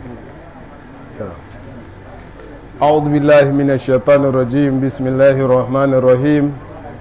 أعوذ بالله من الشيطان الرجيم. بسم الله الرحمن الرحيم.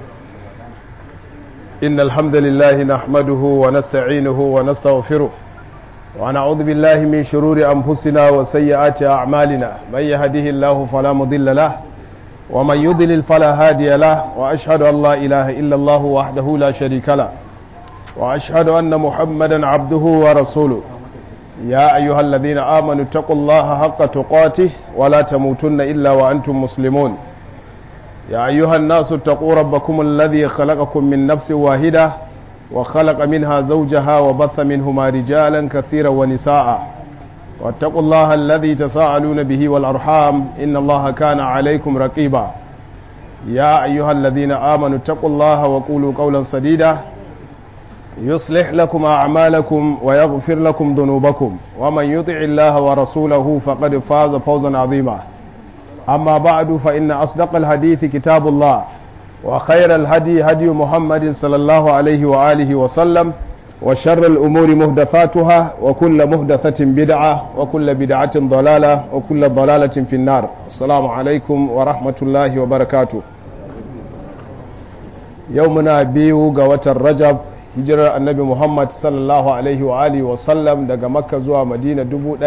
إن الحمد لله نحمده ونستعينه ونستغفره ونعوذ بالله من شرور أنفسنا وسيئات أعمالنا. من يهده الله فلا مضل له ومن يضلل فلا هادي له وأشهد أن لا إله إلا الله وحده لا شريك له وأشهد أن محمدا عبده ورسوله. يا أيها الذين آمنوا اتقوا الله حق تقاته ولا تموتن إلا وأنتم مسلمون. يا أيها الناس اتقوا ربكم الذي خلقكم من نفس واحدة وخلق منها زوجها وبث منهما رجالا كثيرا ونساء واتقوا الله الذي تساءلون به والأرحام إن الله كان عليكم رقيبا. يا أيها الذين آمنوا اتقوا الله وقولوا قولا سديدا يصلح لكم أعمالكم ويغفر لكم ذنوبكم ومن يطع الله ورسوله فقد فاز فوزا عظيما. أما بعد فإن أصدق الحديث كتاب الله وخير الهدي هدي محمد صلى الله عليه وآله وسلم وشر الأمور محدثاتها وكل محدثة بدعة وكل بدعة ضلالة وكل ضلالة في النار. السلام عليكم ورحمة الله وبركاته. يومنا بيو قوة الرجب hijirar annabi Muhammad sallallahu alaihi wa alihi wa sallam daga Makka zuwa Madina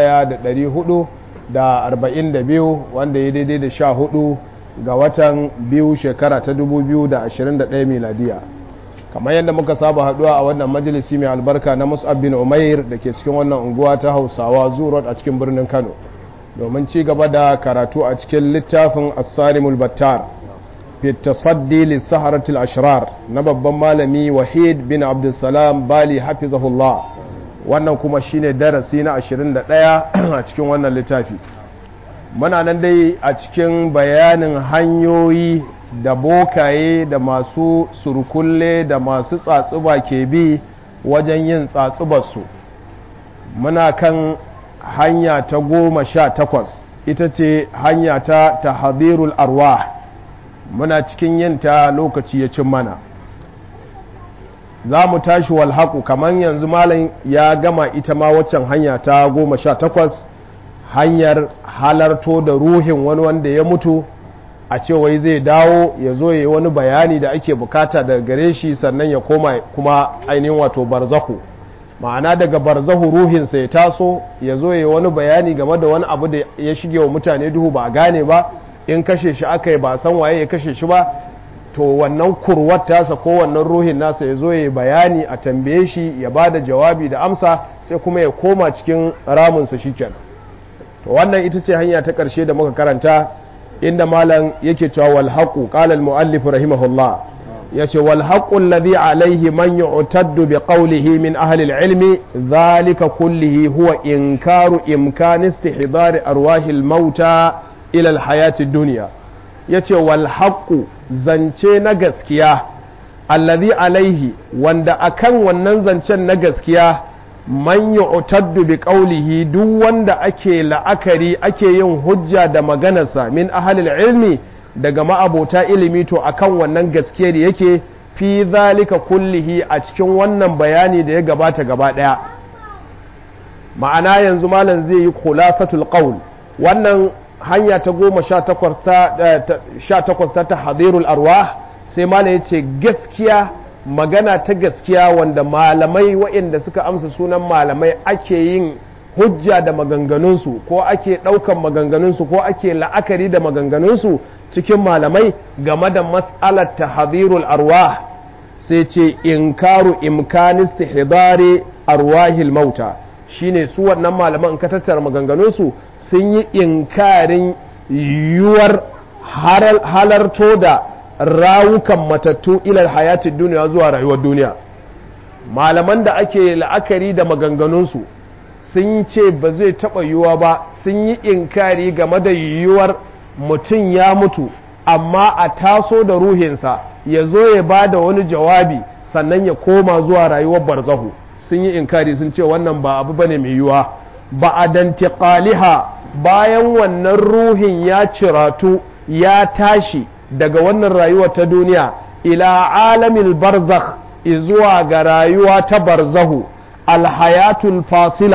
1442 wanda ya daidai da 14 ga watan biyu shekara ta 2021 miladiya. Kamar yadda muka saba haduwa a wannan majalisi mai albarka na Mus'ab bin Umair da ke cikin wannan unguwa ta Hausawa Zurot a cikin birnin Kano domin ci gaba da karatu a cikin littafin As-Sarimul Battar fi tasaddi lisaharatul ashrar na babban malami Wahid bin Abdulsalam Bali hafizahullah. Wannan kuma shine darasi na 21 a cikin wannan littafi. Muna nan dai a cikin bayanin hanyoyi da bokaye da masu surkulle da masu tsatsuba ke bi wajen yin tsatsubarsu. Muna kan hanya ta 18 ita ce hanya ta tahdirul arwah. Muna cikin yinta lokaci ya cin mana. Za mu tashi walhaku kamar yanzu malam ya gama ita ma waccan hanya ta 18, hanyar halarto da ruhin wani wanda ya mutu a cewa zai dawo ya zo ya yi wani bayani da ake bukata daga gare shi sannan ya koma kuma ainihin wato barzahu. Ma'ana daga barzahu ruhinsa ya taso ya zo ya yi wani bayani game da wani abu da ya shige wa mutane duhu ba a gane ba, in kashe shi aka yi ba san waye ya kashe shi ba, to wannan kurwar tasa ko wannan ruhin nasa ya zo ya bayani a tambaye shi ya ba da jawabi da amsa sai kuma ya koma cikin ramunsa shi kenan. To wannan ita ce hanya ta ƙarshe da muka karanta inda malam yake cewa wal haqu qala al muallif rahimahullah, yace wal haqu alladhi alayhi man yu'taddu bi qawlihi min ahli al ilmi dhalika kullihi huwa inkaru imkan istihdar arwahi al mauta ila al hayati dunya. Yace wal haqu zance na gaskiya alladhi alaihi wanda akan wannan zancen na gaskiya man yu'taddu bi qawlihi duk wanda ake la'akari ake yin hujja da maganarsa min ahlil ilmi daga ma'abota ilimi, to akan wannan gaskiyar yake fi zalika kullihi a cikin wannan bayani da ya gabata gaba daya. Ma'ana yanzu malam zai yi khulasatul qawl. Wannan hanya ta 18 ta tahdirul arwah sai malam yace gaskiya, magana ta gaskiya wanda malamai waɗanda suka amsa sunan malamai ake yin hujja da maganganunsu ko ake ɗaukan maganganunsu ko ake la'akari da maganganunsu cikin malamai game da mas'alar tahdirul arwah, sai ce inkaru imkan istihdari arwahil mauta. Shine su wannan malaman in ka tattara maganganunsu sun yi inkarin yiwuwar halarto da rawukan matattu ilal hayatin duniya zuwa rayuwar duniya. Malaman da ake la'akari da maganganunsu sun ce ba zai taɓa yiwuwa ba, sun yi inkari game da yiwuwar mutum ya mutu amma a taso da ruhinsa ya zo ya ba da wani jawabi sannan ya koma zuwa rayuwar barzahu. Sun yi inkari, sun ce wannan ba abu bane mai yiwuwa. Ba a dantiqaliha, bayan wannan ruhin ya ciratu ya tashi daga wannan rayuwa ta duniya ila alamil barzakh, zuwa ga rayuwa ta barzahu, alhayatul fasila,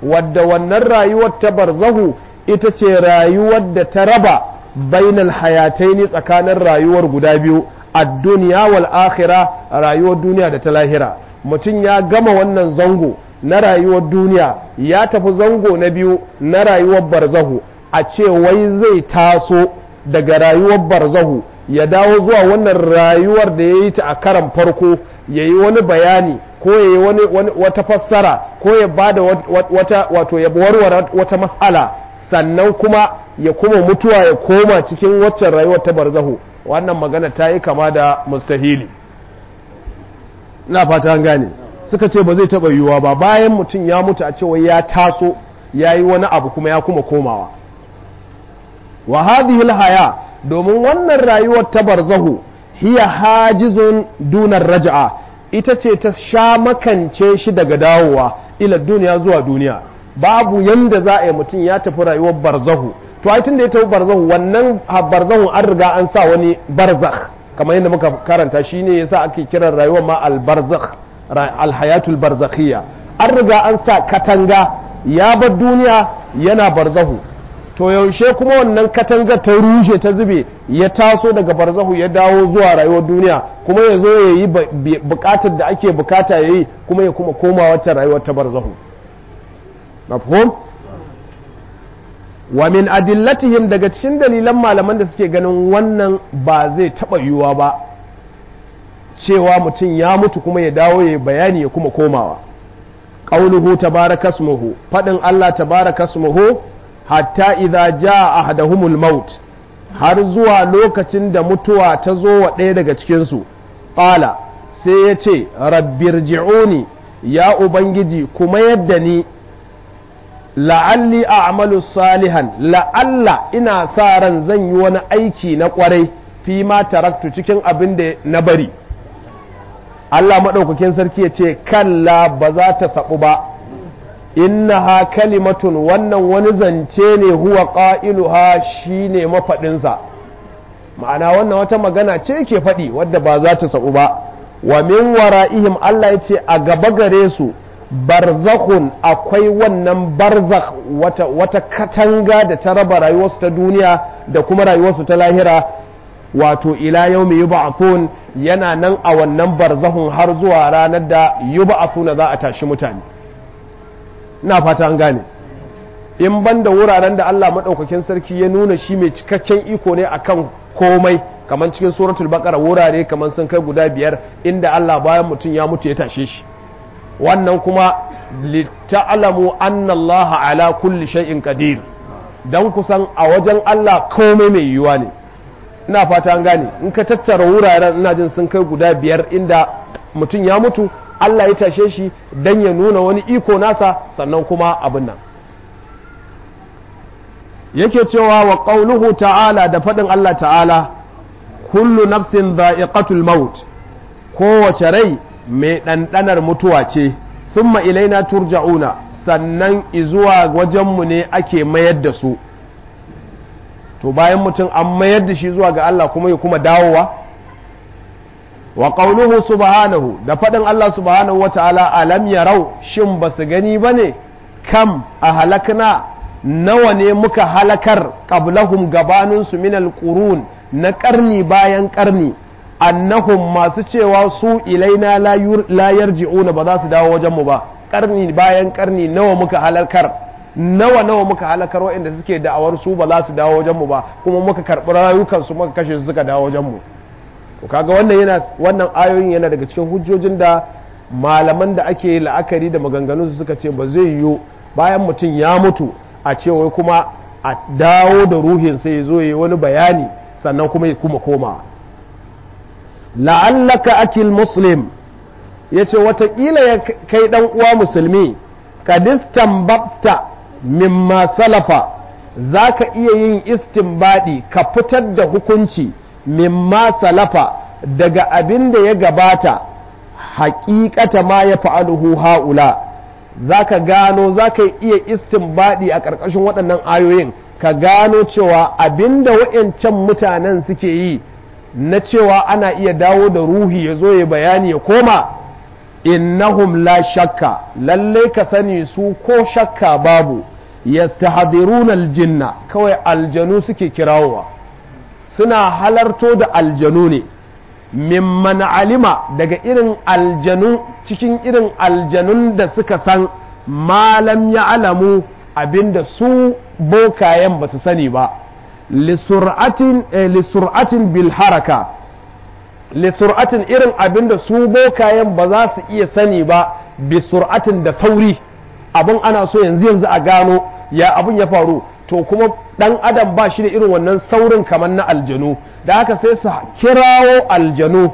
wadda wannan rayuwar ta barzahu ita ce rayuwar da ta raba bainal hayataini tsakanin rayuwar guda biyu ad-dunya wal akhirah, rayuwar duniya da ta lahira. mutum ya gama wannan zango na rayuwar duniya ya tafi zango na biyu na rayuwar barzahu, a ce wai zai taso daga rayuwar barzahu ya dawo zuwa wannan rayuwar da ya yi ta a karan farko, ya yi wani bayani ko ya yi wata fassara ko ya ba da wato ya warware wata matsala, sannan kuma ya kuma mutuwa ya koma cikin waccan rayuwar ta barzahu. Wannan magana ta yi kama da mustahili. Ina fata an gane. Suka ce ba zai taɓa yiwuwa ba bayan mutum ya mutu a cewa ya taso ya yi wani abu kuma ya kuma komawa. Wa hadhihi haya, domin wannan rayuwar ta barzahu hiya hajizun dunar raja'a, ita ce ta sha makance shi daga dawowa ila duniya zuwa duniya. Babu yanda za a yi mutum ya tafi rayuwar barzahu, to ai tun da ya tafi barzahu, wannan barzahu an riga an sa wani barzakh kamar yadda muka karanta, shine yasa ake kiran rayuwar ma al-barzakh, al-hayatul barzakhiyya. An riga an sa katanga, ya bar duniya yana barzahu, to yaushe kuma wannan katangar ta rushe ta zube ya taso daga barzahu ya dawo zuwa rayuwar duniya, kuma ya zo ya yi bukatar da ake bukata ya yi, kuma ya kuma koma wata rayuwar ta barzahu. Mafhum? Wa min adillatihim, daga cikin dalilan malaman da suke ganin wannan ba zai taɓa yiwuwa ba, cewa mutum ya mutu kuma ya dawo ya bayani ya kuma komawa. Qauluhu tabarakasmuhu, faɗin Allah tabarakasmuhu, hatta idza jaa ahaduhumul maut, har zuwa lokacin da mutuwa ta zo wa ɗaya daga cikin su, qala, sai ya ce rabbirji'uni, ya ubangiji kuma yadda ni, la'alli a'malu salihan, la'alla ina sa ran zan yi wani aiki na kwarai fi ma taraktu cikin abin da na bari. Allah maɗaukakin sarki ya ce kalla, ba za ta saɓu ba, innaha kalimatun, wannan wani zance ne, huwa ƙa'iluha, shi ne mafaɗinsa. Ma'ana wannan wata magana ce ke faɗi wadda ba za ta saɓu ba. Wa min wara'ihim, Allah ya ce a gaba gare su barzakhun, akwai wannan barzakh, wata katanga da ta raba rayuwarsu ta duniya da kuma rayuwarsu ta lahira, wato ila yawmi yub'athun, yana nan a wannan barzakhun har zuwa ranar da yub'athuna za a tashi mutane. Ina fata an gane. In banda wuraren da Allah madaukakin sarki ya nuna shi mai cikakken iko ne akan komai, kamar cikin suratul baqara wurare kamar sun kai guda 5 inda Allah bayan mutum ya mutu ya tashe shi. Wannan kuma lita'lamu anna Allah ala kulli shay'in qadir, dan kusan a wajen Allah komai mai yiwuwa ne. Ina fata an gane. In ka tattara wuraren, ina jin sun kai guda 5 inda mutum ya mutu Allah ya tashe shi dan ya nuna wani iko nasa, sannan kuma abin nan yake cewa wa qauluhu ta'ala, da faɗin Allah ta'ala, kullu nafsin dha'iqatul maut, kowace rai mai ɗanɗanar mutuwa ce, thumma ilaina turja'una, sannan izuwa wajenmu ne ake mayar da su. To bayan mutum an mayar da shi zuwa ga Allah kuma ya kuma dawowa. Wa qauluhu subhanahu, da faɗin Allah subhanahu wa ta'ala, alam yarau, shin ba su gani ba ne, kam a halakna, nawa ne muka halakar qablahum gabaninsu min alqurun, na ƙarni bayan ƙarni, annahum masu cewa su ilaina la yarji'una, ba za su dawo wajenmu ba. Ƙarni bayan ƙarni nawa muka halakar, nawa muka halakar waɗanda suke da'awar su ba za su dawo wajenmu ba, kuma muka karɓi rayukansu muka kashe su suka dawo wajenmu. Kaga wannan ayoyin yana daga cikin hujjojin da malaman da ake la'akari da maganganun su suka ce ba zai yiwu bayan mutum ya mutu a ce wai kuma a dawo da ruhin sai ya zo yi wani bayani sannan kuma ya kuma koma. La'allaka akil muslim, yace watakila ya kai dan uwa musulmi, kadistan babta mimma salafa, zaka iya yin istinbadi ka fitar da hukunci mimma salafa daga abin da ya gabata, haƙiƙata ma ya fa'aluhu ha'ula, zaka gano, zaka iya istinbadi a ƙarƙashin waɗannan ayoyin, ka gano cewa abin da waɗancan mutanen suke yi na cewa ana iya dawo da ruhi ya zo ya bayani ya koma, innahum la shakka lalle ka sani su ko shakka babu yastahdiruna aljinna kawai aljanu suke kirawowa suna halarto da aljanu ne mimman alima daga irin aljanu cikin irin aljanun da suka san malam ya alamu abinda su bokayen ba su sani ba lisur'atin bil haraka lisur'atin irin abinda su bokayen ba za su iya sani ba bi sur'atin da sauri abin ana so yanzu a gano ya abin ya faru to kuma dan adam ba shi da irin wannan saurin kamar na aljanu da haka sai su kirawo aljanu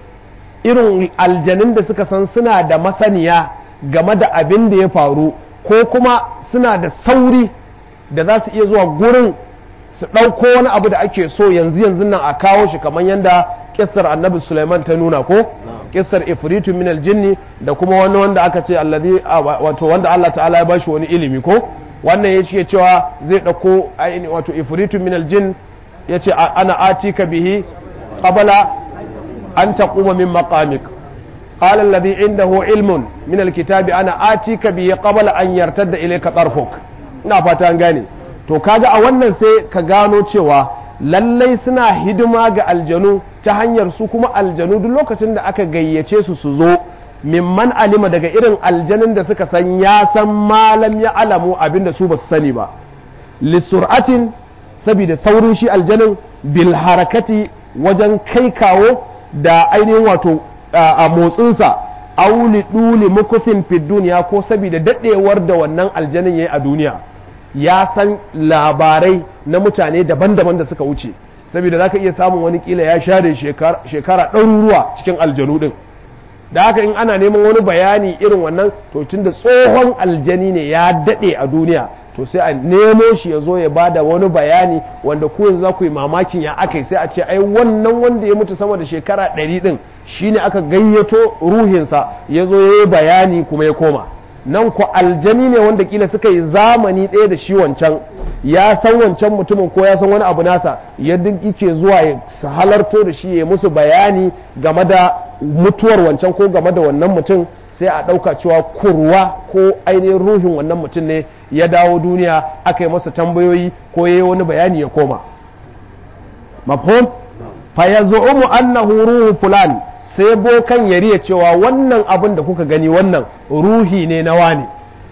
irin aljanun da suka san suna da masaniya game da abin da ya faru ko kuma suna da sauri da za su iya zuwa gurin su ɗauko wani abu da ake so yanzu nan a kawo shi kamar yadda kissar annabi Sulaiman ta nuna ko kissar ifritu min aljinni da kuma wani wanda aka ce allazi wato wanda Allah ta'ala ya bashi wani ilimi ko wannan ya ce cewa zai ɗauko wato ifritu min aljin ya ce ana atika bihi qabla an taquma min maqamik qala alladhi indahu ilmun min alkitabi ana atika bihi qabla an yartadda ilayka tarfuk ina fata an gane to kaga a wannan sai ka gano cewa lallai suna hidima ga aljanu ta hanyar su kuma aljanu duk lokacin da aka gayyace su su zo mimman alima daga irin aljanin da suka san ya san malam ya alamu abinda su ba su sani ba lisur'atin saboda saurin shi aljanin bil harakati wajen kai kawo da ainihin wato a motsinsa auli duli mukufin fid duniya ko saboda dadewar da wannan aljanin yayi a duniya ya san labarai na mutane daban-daban da suka wuce saboda zaka iya samun wani kila ya share shekara ɗaruruwa cikin aljanu din da haka in ana neman wani bayani irin wannan to tunda tsohon aljani ne ya daɗe a duniya to sai a nemo shi ya zo ya bada wani bayani wanda ku yanzu za ku yi mamakin ya aka sai a ce ai wannan wanda ya mutu sama da shekara 100 din shine aka gayyato ruhinsa ya zo ya yi bayani kuma ya koma nan ku aljani ne wanda kila suka yi zamani ɗaya da shi wancan ya san wancan mutumin ko ya san wani abu nasa yadda yake zuwa ya halarto da shi ya musu bayani game da mutuwar wancan ko game da wannan mutum sai a ɗauka cewa kurwa ko ainihin ruhin wannan mutum ne ya dawo duniya aka yi masa tambayoyi ko ya yi wani bayani ya koma mafhum fa yaz'umu annahu ruhu fulan sai bokan ya riya cewa wannan abin da kuka gani wannan ruhi ne na wani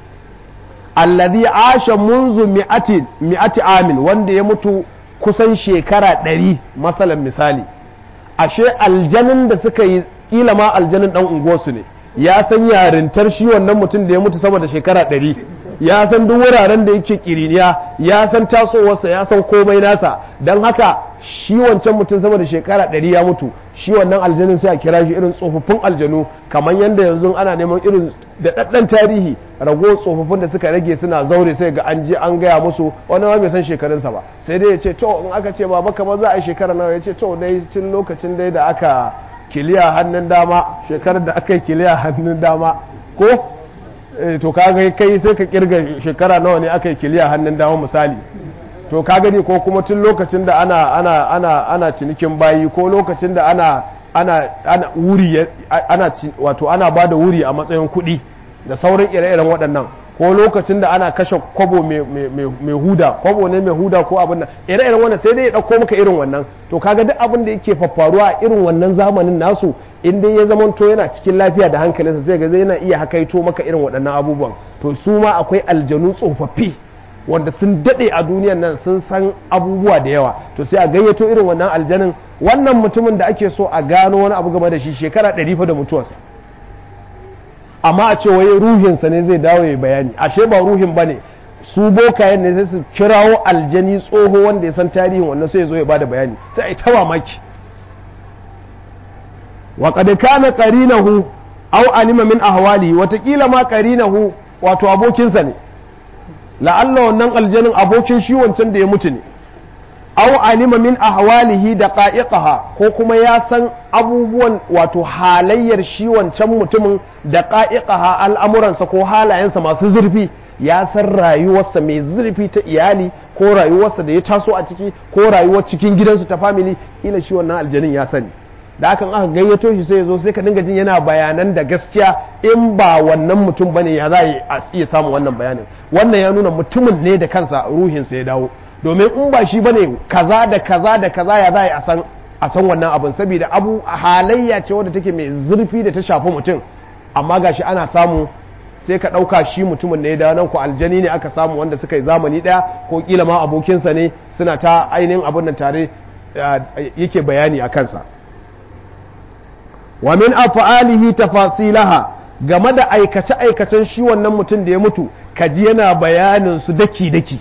alladhi asha munzu mi'ati amin wanda ya mutu kusan shekara 100 masalan misali ashe aljanin da suka yi kila ma aljanin dan unguwarsu ne ya san yarintar shi wannan mutum da ya mutu sama da shekara 100 ya san duk wuraren da yake kiriniya ya san tasowarsa ya san komai nasa don haka shi wancan mutum sama da shekara 100 ya mutu shi wannan aljanin sai a kira shi irin tsofaffin aljanu kamar yadda yanzu ana neman irin da daddan tarihi rago tsofaffin da suka rage suna zaure sai ga an je an gaya musu wani ma bai san shekarunsa ba sai dai ya ce to in aka ce baba kamar za a yi shekara nawa ya ce to dai tun lokacin dai da aka kiliya hannun dama shekarar da aka yi kiliya hannun dama ko to kaga kai sai ka kirga shekara nawa ne aka yi kiliya hannun dama misali to ka gani ko kuma tun lokacin da ana cinikin bayi ko lokacin da ana wuri wato ana bada wuri a matsayin kuɗi da sauran ire-iren waɗannan ko lokacin da ana kashe kwabo mai huda kwabo ne mai huda ko abin nan ire-iren wannan sai dai ya ɗauko maka irin wannan to kaga duk abin da yake faffaruwa a irin wannan zamanin nasu in dai ya zamanto yana cikin lafiya da hankalinsa sai ga zai yana iya hakaito maka irin waɗannan abubuwan to su ma akwai aljanu tsofaffi wanda sun daɗe a duniyan nan sun san abubuwa da yawa to sai a gayyato irin wannan aljanin wannan mutumin da ake so a gano wani abu game da shi shekara 100 fa da mutuwarsa amma a ce wai ruhinsa ne zai dawo ya bayani ashe ba ruhin bane su bokayen ne sai su kirawo aljani tsoho wanda ya san tarihin wannan sai ya zo ya bada bayani sai a yi ta mamaki wa qad kana qarinahu aw alima min ahwali watakila ma qarinahu wato abokinsa ne la'alla wannan aljanin abokin shi wancan da ya mutu ne aw alima min ahwalihi da qa'iqaha ko kuma ya san abubuwan wato halayyar shi wancan mutumin da qa'iqaha al'amuransa ko halayensa masu zurfi ya san rayuwarsa mai zurfi ta iyali ko rayuwarsa da ya taso a ciki ko rayuwar cikin gidansu ta family ila shi wannan aljanin ya sani da hakan aka gayyato shi sai ya zo sai ka dinga jin yana bayanan da gaskiya in ba wannan mutum bane ya za a iya samun wannan bayanin. Wannan ya nuna mutumin ne da kansa ruhinsa ya dawo, domin in ba shi bane kaza da kaza da kaza ya za a san wannan abin, saboda abu halayya ce wadda take mai zurfi da ta shafi mutum, amma gashi ana samu sai ka ɗauka shi mutumin ne ya dawo, nan ko aljani ne aka samu wanda suka yi zamani ɗaya ko kila ma abokinsa ne suna ta ainihin abin nan tare yake bayani a kansa. wa min af'alihi tafasilaha, game da aikace-aikacen shi wannan mutum da ya mutu kaji yana bayanin su daki-daki,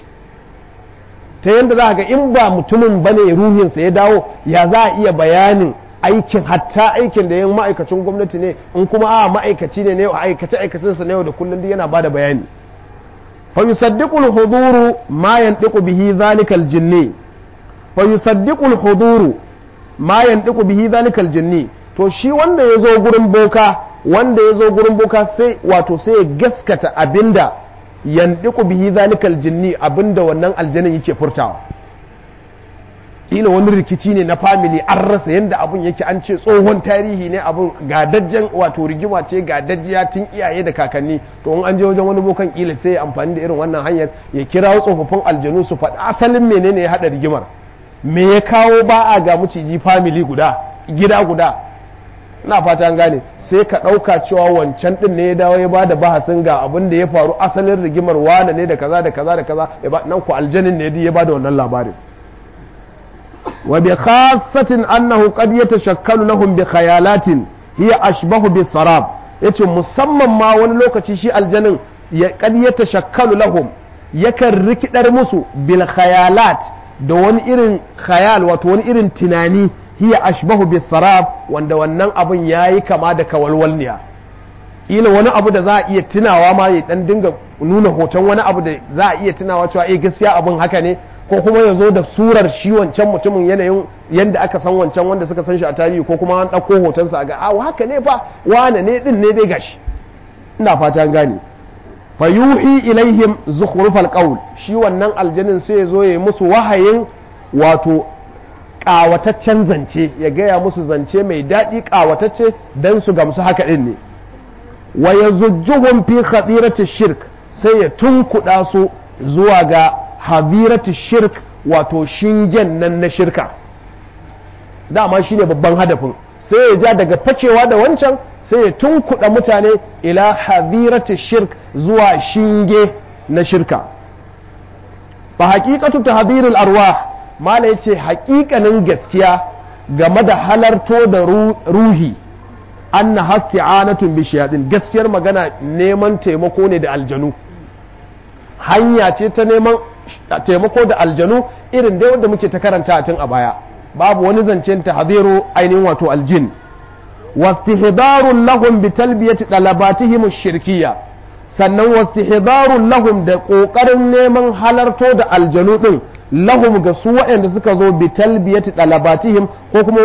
ta yadda za ga in ba mutumin bane ruhinsa ya dawo ya za a iya bayanin aikin, hatta aikin da yin ma'aikacin gwamnati ne, in kuma a ma'aikaci ne aikace-aikacinsa na yau da kullum yana ba da bayani. fa yusaddiqu al-huduru ma yantiqu bihi dhalika al-jinni, fa yusaddiqu al-huduru ma yantiqu bihi dhalika al-jinni, to shi wanda ya zo gurin boka sai wato sai ya gaskata abinda yandiku bihi zalikal jinni, abinda wannan aljanin yake furtawa. ila wani rikici ne na family an rasa yanda abun yake, an ce tsohon tarihi ne abun, gadajjen wato rigima ce gadajjiya tun iyaye da kakanni, to in an je wajen wani bokan kila sai ya amfani da irin wannan hanyar ya kira tsofaffin aljanu su faɗi asalin menene ya haɗa rigimar, me ya kawo ba a ga maciji family guda gida guda. na fata an gane, sai ka ɗauka cewa wancan ɗin ne ya dawo ya ba da bahasin ga abin da ya faru, asalin rigimar wane ne da kaza da kaza da kaza, nan ku aljanin ne ya ba da wannan labarin. wa bi khassatin annahu qad yatashakkalu lahum bi khayalatin hiya ashbahu bi sarab, yace musamman ma wani lokaci shi aljanin ya qad yatashakkalu lahum yakan rikidar musu bil khayalat da wani irin khayal, wato wani irin tunani, hiya ashbahu bis sarab, wanda wannan abun yayi kama da kawalwalniya. ila wani abu da za a iya tunawa ma ya dan dinga nuna hoton wani abu da za a iya tunawa cewa gaskiya abun haka ne, ko kuma ya zo da surar shi wancan mutumin, yanayin yanda aka san wancan wanda suka san shi a tarihi, ko kuma an ɗauko hotonsa a ga haka ne fa wane ne din ne dai gashi. ina fata an gane. fa yuhi ilaihim zukhrufal qawl, shi wannan aljanin sai ya zo ya yi musu wahayin wato ƙawataccen zance, ya gaya musu zance mai daɗi ƙawatacce don su gamsu haka ɗin ne. wa ya zujjuhun fi hadirati shirk, sai ya tunkuɗa su zuwa ga hadirati shirk, wato shingen nan na shirka, dama shi ne babban hadafin, sai ya ja daga fakewa da wancan sai ya tunkuɗa mutane ila hadirati shirk, zuwa shinge na shirka. fa haqiqatu tahdhiril arwah, mala ya ce haƙiƙanin gaskiya game da halarto da ruhi, an na haske anatun bishiyadin, gaskiyar magana neman taimako ne da aljanu, hanya ce ta neman taimako da aljanu irin dai wanda muke ta karanta tun a baya, babu wani zancen ta hadiru ainihin wato aljin. wastihdarun lahum bi talbiyati dalabatihim shirkiya, sannan wastihdarun lahum da ƙoƙarin neman halarto da aljanu din lahum ga su waɗanda suka zo bi talbiyati dalabatihim, ko kuma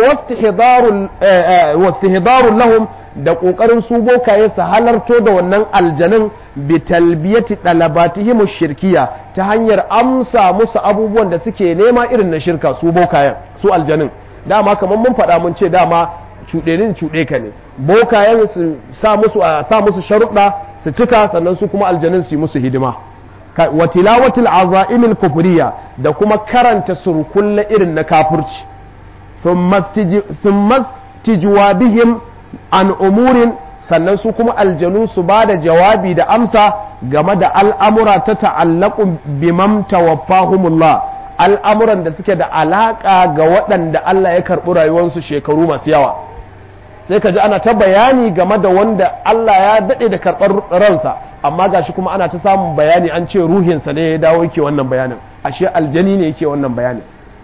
wastihdarun lahum da ƙoƙarin su bokaye su halarto da wannan aljanin bi talbiyati dalabatihim shirkiya, ta hanyar amsa musu abubuwan da suke nema irin na shirka su bokayen su aljanin. dama kamar mun faɗa mun ce dama cuɗe ka ne, bokayen su sa musu sharuɗa su cika, sannan su kuma aljanin su yi musu hidima. wa tilawatil azaimil kufriya, da kuma karanta surkulla irin na kafirci. thumma tijwabihim an umurin, sannan su kuma aljanu su ba da jawabi da amsa game da al'amura ta ta'allaqu bimam tawaffahumullah, al'amuran da suke da alaka ga waɗanda Allah ya karɓi rayuwarsu shekaru masu yawa. sai ka ji ana ta bayani game da wanda Allah ya daɗe da karɓar ransa, amma gashi kuma ana ta samun bayani an ce ruhinsa ne ya dawo yake wannan bayanin, ashe aljani ne yake wannan bayanin.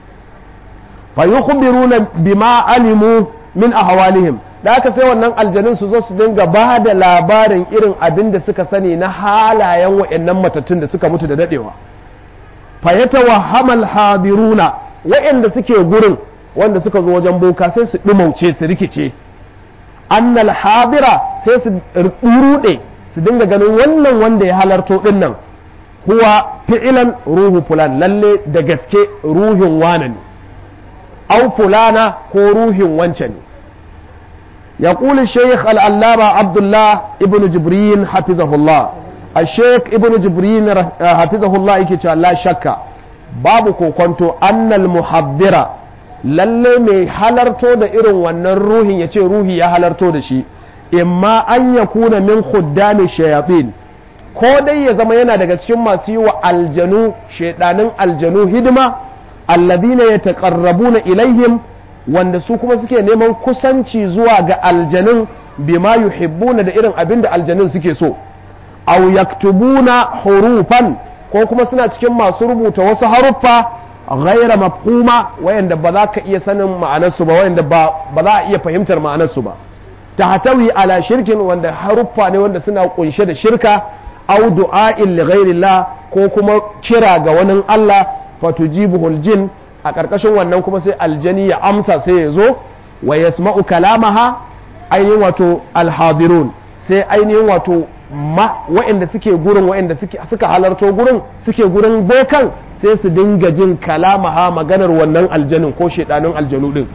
fa yukhbiruna bima alimu min ahwalihim, da aka sai wannan aljanin su zo su dinga ba da labarin irin abin da suka sani na halayen wa'annan matattun da suka mutu da dadewa. fa yatawahhamal hadiruna, wa'anda suke gurin wanda suka zo wajen boka sai su dumauce su rikice, annal hadira sai su rude su dinga ganin wannan wanda ya halarto din nan huwa fi'ilan ruhu fulan, lalle da gaske ruhin wane ne, au fulana ko ruhin wance ne. يقول الشيخ العلامة عبد الله ابن جبرين حفظه الله الشيخ ابن جبرين حفظه الله يكي لا شك babu kokonto annal muhaddira lalle mai halarto da irin wannan ruhin ya ce ruhi ya halarto da shi imma an ya kuna min khuddami shayatin ko dai ya zama yana daga cikin masu yi wa aljanu shaidanin aljanu hidima alladhina yataqarrabuna ilaihim wanda su kuma suke neman kusanci zuwa ga aljanun bima yuhibbuna da irin abin da aljanun suke so aw yaktubuna hurufan ko kuma suna cikin masu rubuta wasu haruffa ghaira mafhuma wayanda ba za ka iya sanin ma'anarsu ba wayanda ba za a iya fahimtar ma'anarsu ba tahtawi ala shirkin wanda haruffa ne wanda suna kunshe da shirka aw du'a'in li ghairillah ko kuma kira ga wani Allah fatujibuhul jin a karkashin wannan kuma sai aljani ya amsa sai ya zo wa yasma'u kalamaha ainihin wato alhadirun sai ainihin wato wa'inda suke gurin wa'inda suka halarto gurin suke gurin bokan sai su dinga jin kalamaha maganar wannan aljanin ko shedanin aljanu din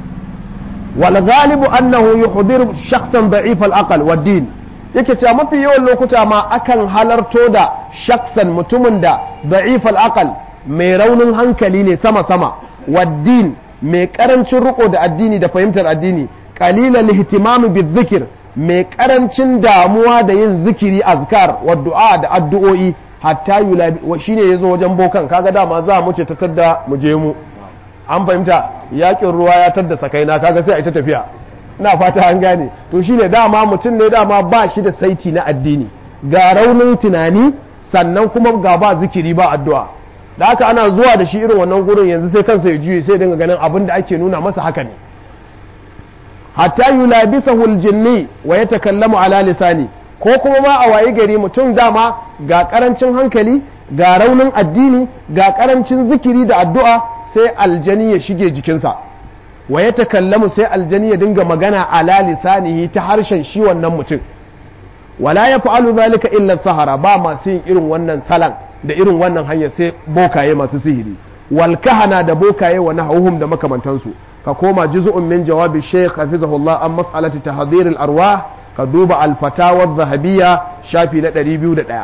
wal ghalibu annahu yuhdiru shakhsan da'if al-aql wad din yake cewa mafi yawan lokuta ma akan halarto da shakhsan mutumin da da'if al-aql mai raunin hankali ne sama sama wad din mai karancin riko da addini da fahimtar addini qalilal ihtimam bizikr mai karancin damuwa da yin zikiri azkar wa du'a da addu'o'i hatta yulabi shine yazo wajen bokan kaga dama za mu ce ta tadda mu je mu an fahimta yakin ruwa ya tadda sakaina kaga sai a ita tafiya ina fata an gane to shine dama mutum ne dama ba shi da saiti na addini ga raunin tunani sannan kuma ga ba zikiri ba addu'a da haka ana zuwa da shi irin wannan gurin yanzu sai kansa ya juye sai dinga ganin abin da ake nuna masa haka ne hatta yulabisahu aljinni wa yatakallamu ala lisani ko kuma ma a wayi gari mutum dama ga karancin hankali ga raunin addini ga karancin zikiri da addu'a sai aljani ya shige jikinsa wa yatakallamu sai aljani ya dinga magana ala lisanihi ta harshen shi wannan mutum wala yaf'alu zalika illa sahara ba masu yin irin wannan salan da irin wannan hanya sai bokaye masu sihiri wal kahana da bokaye wa nahawhum da makamantansu ka koma juz'un min jawabi shaykh hafizahullah an mas'alati tahdhir al arwah ka duba al fatawa adh-dhahabiyya shafi na 201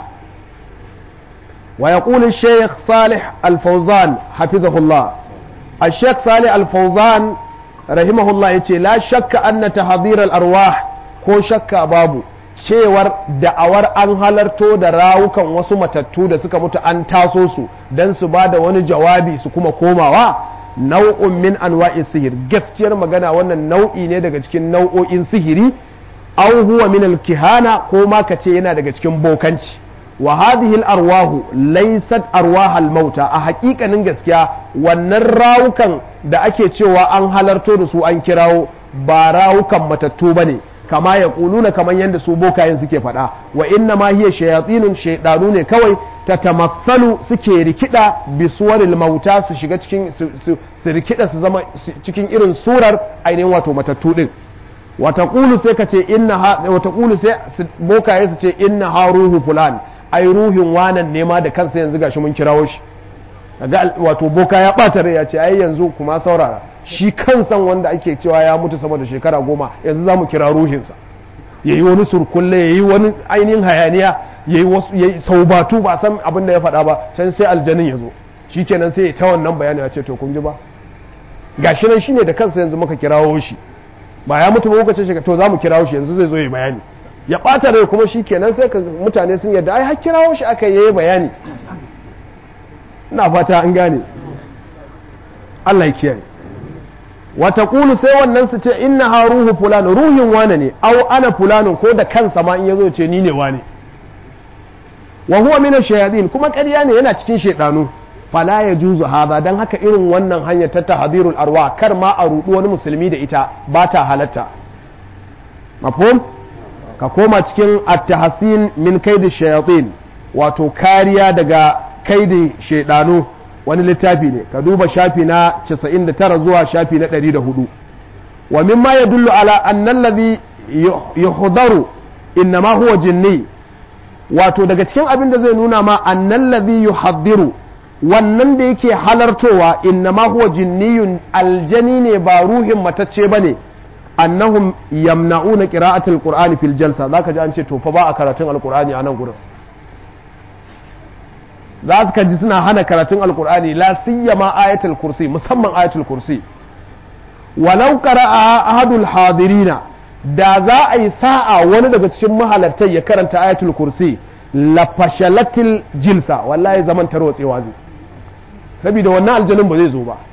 wa yaqul al shaykh salih al fawzan hafizahullah al shaykh salih al fawzan rahimahullah yace la shakka anna tahdhir al arwah ko shakka babu cewar da'awar an halarto da rawukan wasu matattu da suka mutu an taso su dan su bada wani jawabi su kuma komawa nau'un min anwa'i sihir gaskiyar magana wannan nau'i ne daga cikin nau'o'in sihiri aw huwa min al-kihana ko ma kace yana daga cikin bokanci wa hadhihi al-arwahu laysat arwah al-mauta a haƙiƙanin gaskiya wannan rawukan da ake cewa an halarto da su an kirawo ba rawukan matattu bane kama ya kuluna kamar yadda su bokayen suke faɗa wa inna ma hiya shayatsinun shaydanu ne kawai ta tamathalu suke rikida bisuwaril mauta su shiga cikin su rikida su zama cikin irin surar ainihin wato matattu din wa taqulu sai kace inna wa taqulu sai bokaye su ce inna ha ruhu fulan ai ruhin wanan ne ma da kansa yanzu gashi mun kirawo shi kaga wato boka ya bata rai ya ce ai yanzu kuma saurara shi kansan wanda ake cewa ya mutu sama da shekara 10 yanzu za mu kira ruhinsa ya yi wani surkulle ya yi wani ainihin hayaniya ya yi saubatu ba san abin da ya faɗa ba can sai aljanin ya zo shi kenan sai ya ta wannan bayani ya ce to kun ji ba gashi nan shine da kansa yanzu muka kirawo shi ba ya mutu ba kuka ce to za mu kirawo shi yanzu zai zo ya bayani ya ɓata rai kuma shi kenan sai ka mutane sun yadda ai har kirawo shi aka yi bayani ina fata an gane Allah ya kiyaye wata kulu sai wannan su ce inna ha ruhu fulani ruhin wane ne au ana fulani ko da kansa ma in yazo ce ni ne wane wa huwa min ash-shayatin kuma ƙarya ne yana cikin shaydanu fala yajuzu hada dan haka irin wannan hanyar ta tahdhirul arwa kar ma a rudu wani musulmi da ita ba ta halatta mafhum ka koma cikin at-tahsin min kaidi shayatin wato kariya daga kaidin shaydanu wani littafi ne ka duba shafi na 99 zuwa shafi na 104 wa mimma yadullu ala anna alladhi yuhdaru inma huwa jinni wato daga cikin abin da zai nuna ma annal ladhi yuhaddiru wannan da yake halartowa inma huwa jinniyun aljani ne ba ruhin matacce bane annahum yamna'una qira'atul qur'ani fil jalsa zaka ji an ce to fa ba a karatun alqur'ani a nan gurin za ka ji suna hana karatun alqur'ani la siyama ayatul kursi musamman ayatul kursi walau qara'a ahadul hadirina da za a yi sa'a wani daga cikin mahalartai ya karanta ayatul kursi la fashalatil jilsa wallahi zaman tarwatsewa zai saboda wannan aljanun ba zai zo ba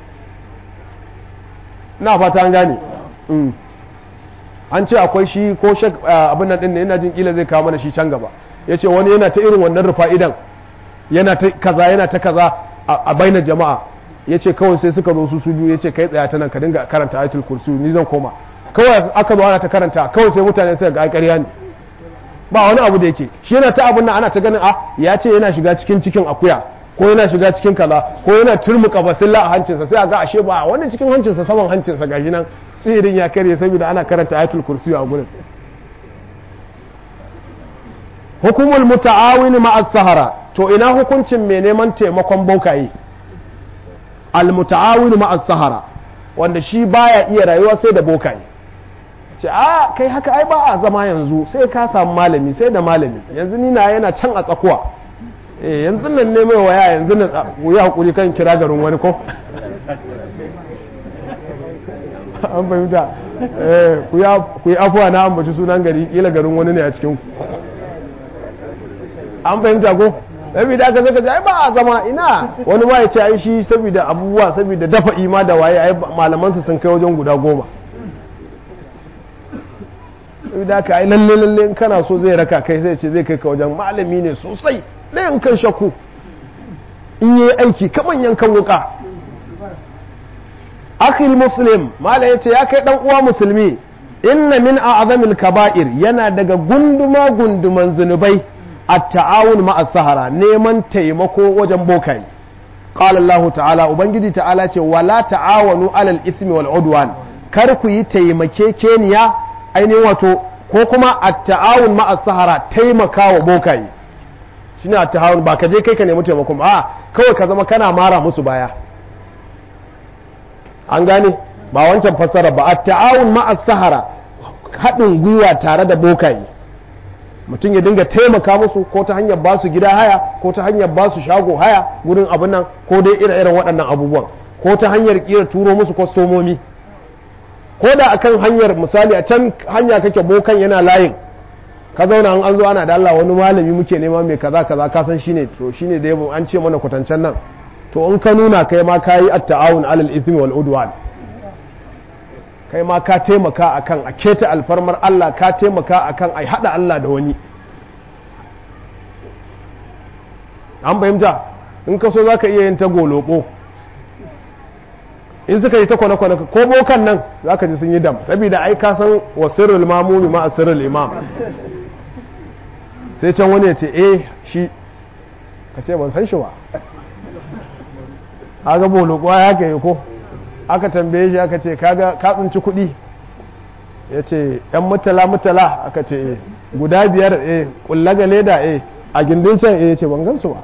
ina fata an gane an ce akwai shi ko shek abin nan din ne yana jin kila zai kawo mana shi can gaba yace wani yana ta irin wannan rufa'idan yana ta kaza a bainar jama'a yace kawai sai suka zo su biyu yace kai tsaya ta nan ka dinga karanta ayatul kursi ni zan koma kawai aka zo ana ta karanta kawai sai mutane sai ga ƙarya ne ba wani abu da yake shi yana ta abun nan ana ta ganin ya ce yana shiga cikin akuya ko yana shiga cikin kaza ko yana turmuka basilla a hancinsa sai a ga ashe ba wani cikin hancinsa saman hancinsa gashi nan sihirin ya karye saboda ana karanta ayatul kursi a gurin hukumul muta'awin ma'as sahara to ina hukuncin mai neman taimakon bokaye al muta'awin ma'as sahara wanda shi baya iya rayuwa sai da bokaye ce kai haka ai ba a zama yanzu sai ka samu malami sai da malami yanzu ni na yana can a tsakuwa yanzu nan ne mai waya yanzu nan ku yi hakuri kan kira garin wani ko an fahimta ku yi afuwa na ambaci sunan gari kila garin wani ne a cikin ku an fahimta ko saboda aka zaka ai ba a zama ina wani ma ya ce ai shi saboda abubuwa saboda dafa ima da waye ai malamansu sun kai wajen guda 10 saboda aka ai lalle in kana so zai raka kai sai ce zai kai ka wajen malami ne sosai ɗayan kan shakku in yi aiki kaman yankan wuka akhil muslim mala yace ya kai dan uwa musulmi inna min a'zamil kaba'ir yana daga gunduman zunubai at-ta'awun ma'as sahara neman taimako wajen bokai qala Allah ta'ala ubangiji ta'ala ce wala ta'awanu 'alal ismi wal udwan kar ku yi taimakekeniya ainihin wato ko kuma at-ta'awun ma'as sahara taimakawa bokai shine at-ta'awun ba ka je kai ka nemi taimako ba kawai ka zama kana mara musu baya an gane ba wancan fassara ba at-ta'awun ma'as sahara haɗin gwiwa tare da bokaye mutum ya dinga taimaka musu ko ta hanyar ba su gida haya ko ta hanyar ba su shago haya gurin abin nan ko dai ire-iren waɗannan abubuwan ko ta hanyar kira turo musu kwastomomi ko da akan hanyar misali a can hanya kake bokan yana layin ka zauna an zo ana da Allah wani malami muke nema mai kaza kaza ka san shine to shine da yabo an ce mana kwatancen nan to in ka nuna kai ma kayi at-ta'awun 'alal ithmi wal udwan kai ma ka taimaka akan a keta alfarmar Allah ka taimaka akan ai hada Allah da wani an bayyanta in ka so zaka iya yin ta goloko in suka yi ta kwana-kwana ko bokan nan zaka ji sun yi dam saboda ai ka san wasirul mamumi ma asirul imam sai can wani ya ce shi ka ce ban san shi ba aga boloko ya ka yi ko aka tambaye shi aka ce kaga ka tsinci kuɗi ya ce yan mutala aka ce guda 5 kullaga leda a gindin can ya ce ban gansu ba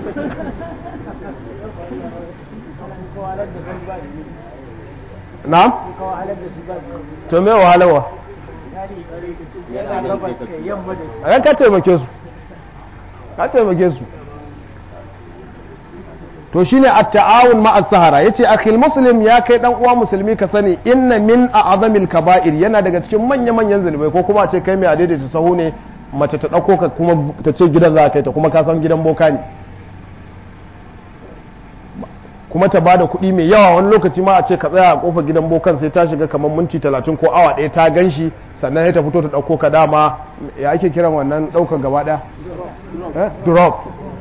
na? to me wahalawa a ka taimake su to shine at-ta'awun ma'as sahara yace akhil muslim ya kai dan uwa musulmi ka sani inna min a'zamil kaba'ir yana daga cikin manya-manyan zunubai ko kuma a ce kai mai adaidaita sahu ne mace ta dauko ka kuma ta ce gidan za ka kai ta kuma ka san gidan boka ne kuma ta bada kuɗi mai yawa wani lokaci ma a ce ka tsaya a kofar gidan bokan sai ta shiga kamar minti 30 ko awa ɗaya ta ganshi sannan sai ta fito ta dauko ka dama ya ake kiran wannan daukar gaba ɗaya drop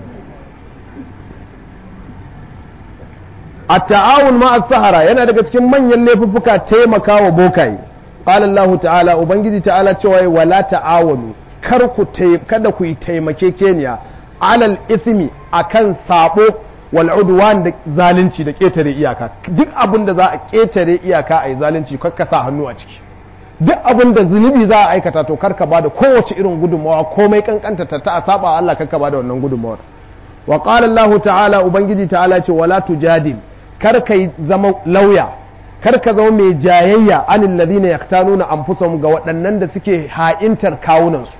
at-ta'awun ma'as sahara yana daga cikin manyan laifuffuka taimakawa bokaye qala Allah ta'ala ubangiji ta'ala cewa wala ta'awunu kada ku yi taimakekeniya alal ismi akan sabo wal udwan da zalunci da ketare iyaka duk abin da za a ketare iyaka ai zalunci kakka sa hannu a ciki duk abin da zunubi za a aikata to karka bada kowace irin gudunmawa komai kankanta ta a saba Allah karka bada wannan gudunmawar wa qala Allah ta'ala ubangiji ta'ala ce wala tujadil kar ka yi zama lauya kar ka zama mai jayayya anil ladina yaqtanuna anfusahum ga waɗannan da suke ha'intar kawunansu.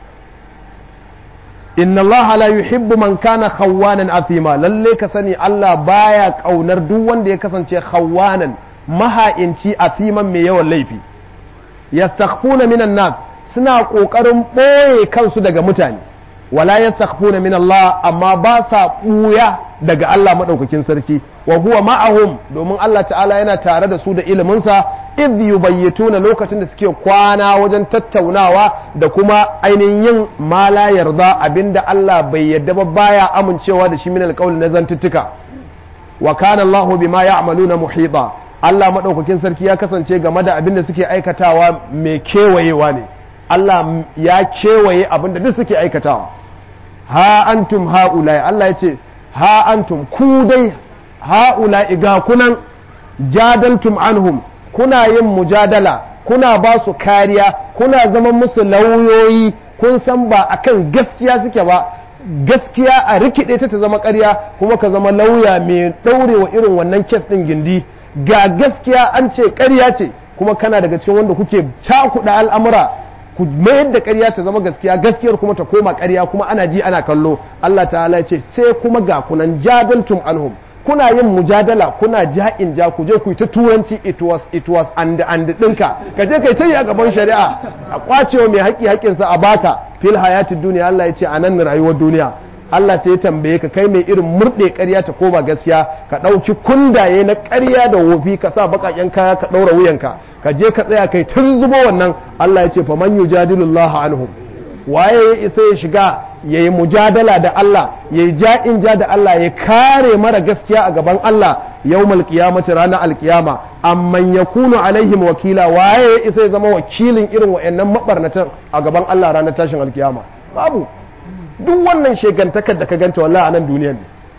inna Allah la yuhibbu man kana khawwanan athima, lalle ka sani Allah baya kaunar duk wanda ya kasance khawwanan maha'inci athiman mai yawan laifi. yastakhfuna minan nas, suna kokarin boye kansu daga mutane, wala yastakhfuna min Allah, amma ba sa buya daga Allah madaukakin sarki, wa huwa ma'ahum, domin Allah ta'ala yana tare da su da iliminsa, idh yubayyituna, lokacin da suke kwana wajen tattaunawa da kuma ainihin yin ma la yarda, abinda Allah bai yarda ba baya amincewa da shi min alqawl na zantuttuka. wa kana Allah bima ya'maluna muhita, Allah madaukakin sarki ya kasance game da abinda suke aikatawa mai kewayewa ne. Allah ya kewaye abinda duk suke aikatawa. ha antum haula'i, Allah ya ce ha antum ku dai haula'i ga kunan jadaltum anhum, kuna yin mujadala, kuna ba su kariya, kuna zaman musu lauyoyi, kun san ba akan gaskiya suke ba, gaskiya a rikide ta zama ƙarya, kuma ka zama lauya mai ɗaurewa irin wannan kes ɗin gindi. ga gaskiya an ce ƙarya ce, kuma kana daga cikin wanda kuke cakuɗa al'amura ku mayar da ƙarya ta zama gaskiya, gaskiyar kuma ta koma ƙarya, kuma ana ji ana kallo. Allah ta'ala ya ce sai kuma ga kunan jadaltum anhum, kuna yin mujadala, kuna ja'in ja, ku je ku yi ta turanci it was and ɗinka, ka je kai ta yi a gaban shari'a a kwacewa mai haƙƙi haƙƙinsa a baka fil hayatid duniya. Allah ya ce a nan rayuwar duniya. Allah ce ya tambaye ka kai mai irin murɗe ƙarya ta koma gaskiya, ka ɗauki kundaye na ƙarya da wofi ka sa baƙaƙen kaya ka ɗaura wuyanka, ka je ka tsaya kai tun zubo wannan. Allah ya ce fa man yujadilullaha anhum, waye ya isa ya shiga yayi mujadala da Allah, yayi ja'in ja da Allah, ya kare mara gaskiya a gaban Allah yawmal qiyamati, ranar alqiyama. amman yakunu alaihim wakila, waye ya isa ya zama wakilin irin wayannan mabarnatan a gaban Allah ranar tashin alqiyama? Babu. duk wannan shegantakar da ka ganta wallahi a nan duniyar ne.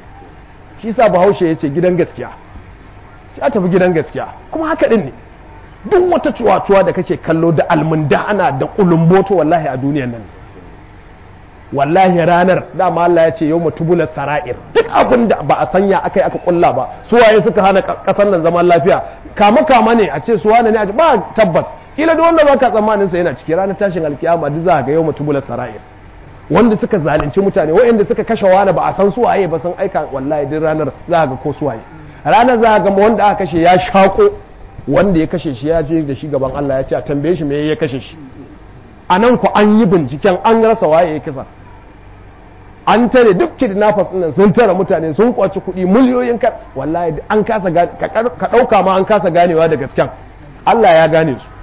shi sa Bahaushe ya ce gidan gaskiya sai a tafi gidan gaskiya, kuma haka din ne. duk wata cuwa-cuwa da kake kallo da almundana da kulumboto wallahi a duniyar nan, wallahi ranar dama Allah ya ce yau mutubular sara'ir, duk abin da ba a sanya aka yi aka kulla ba, suwaye suka hana kasar nan zaman lafiya, kama ne a ce suwane ne a ce ba tabbas, kila da wanda baka tsammanin sa yana ciki. ranar tashin alkiyama duk za ga yau mutubular sara'ir, wanda suka zalunci mutane, waɗanda suka kashe wani ba a san suwaye ba sun aika, wallahi duk ranar za ga ko suwaye. ranar za ga wanda aka kashe ya shako wanda ya kashe shi, ya je da shi gaban Allah ya ce a tambaye shi me ya kashe shi. a nan ku an yi binciken an rasa waye ya kisa, an tare duk kidnappers ɗin sun tara mutane, sun kwaci kuɗi miliyoyin ka, wallahi an kasa ka ɗauka ma an kasa ganewa da gasken. Allah ya gane su.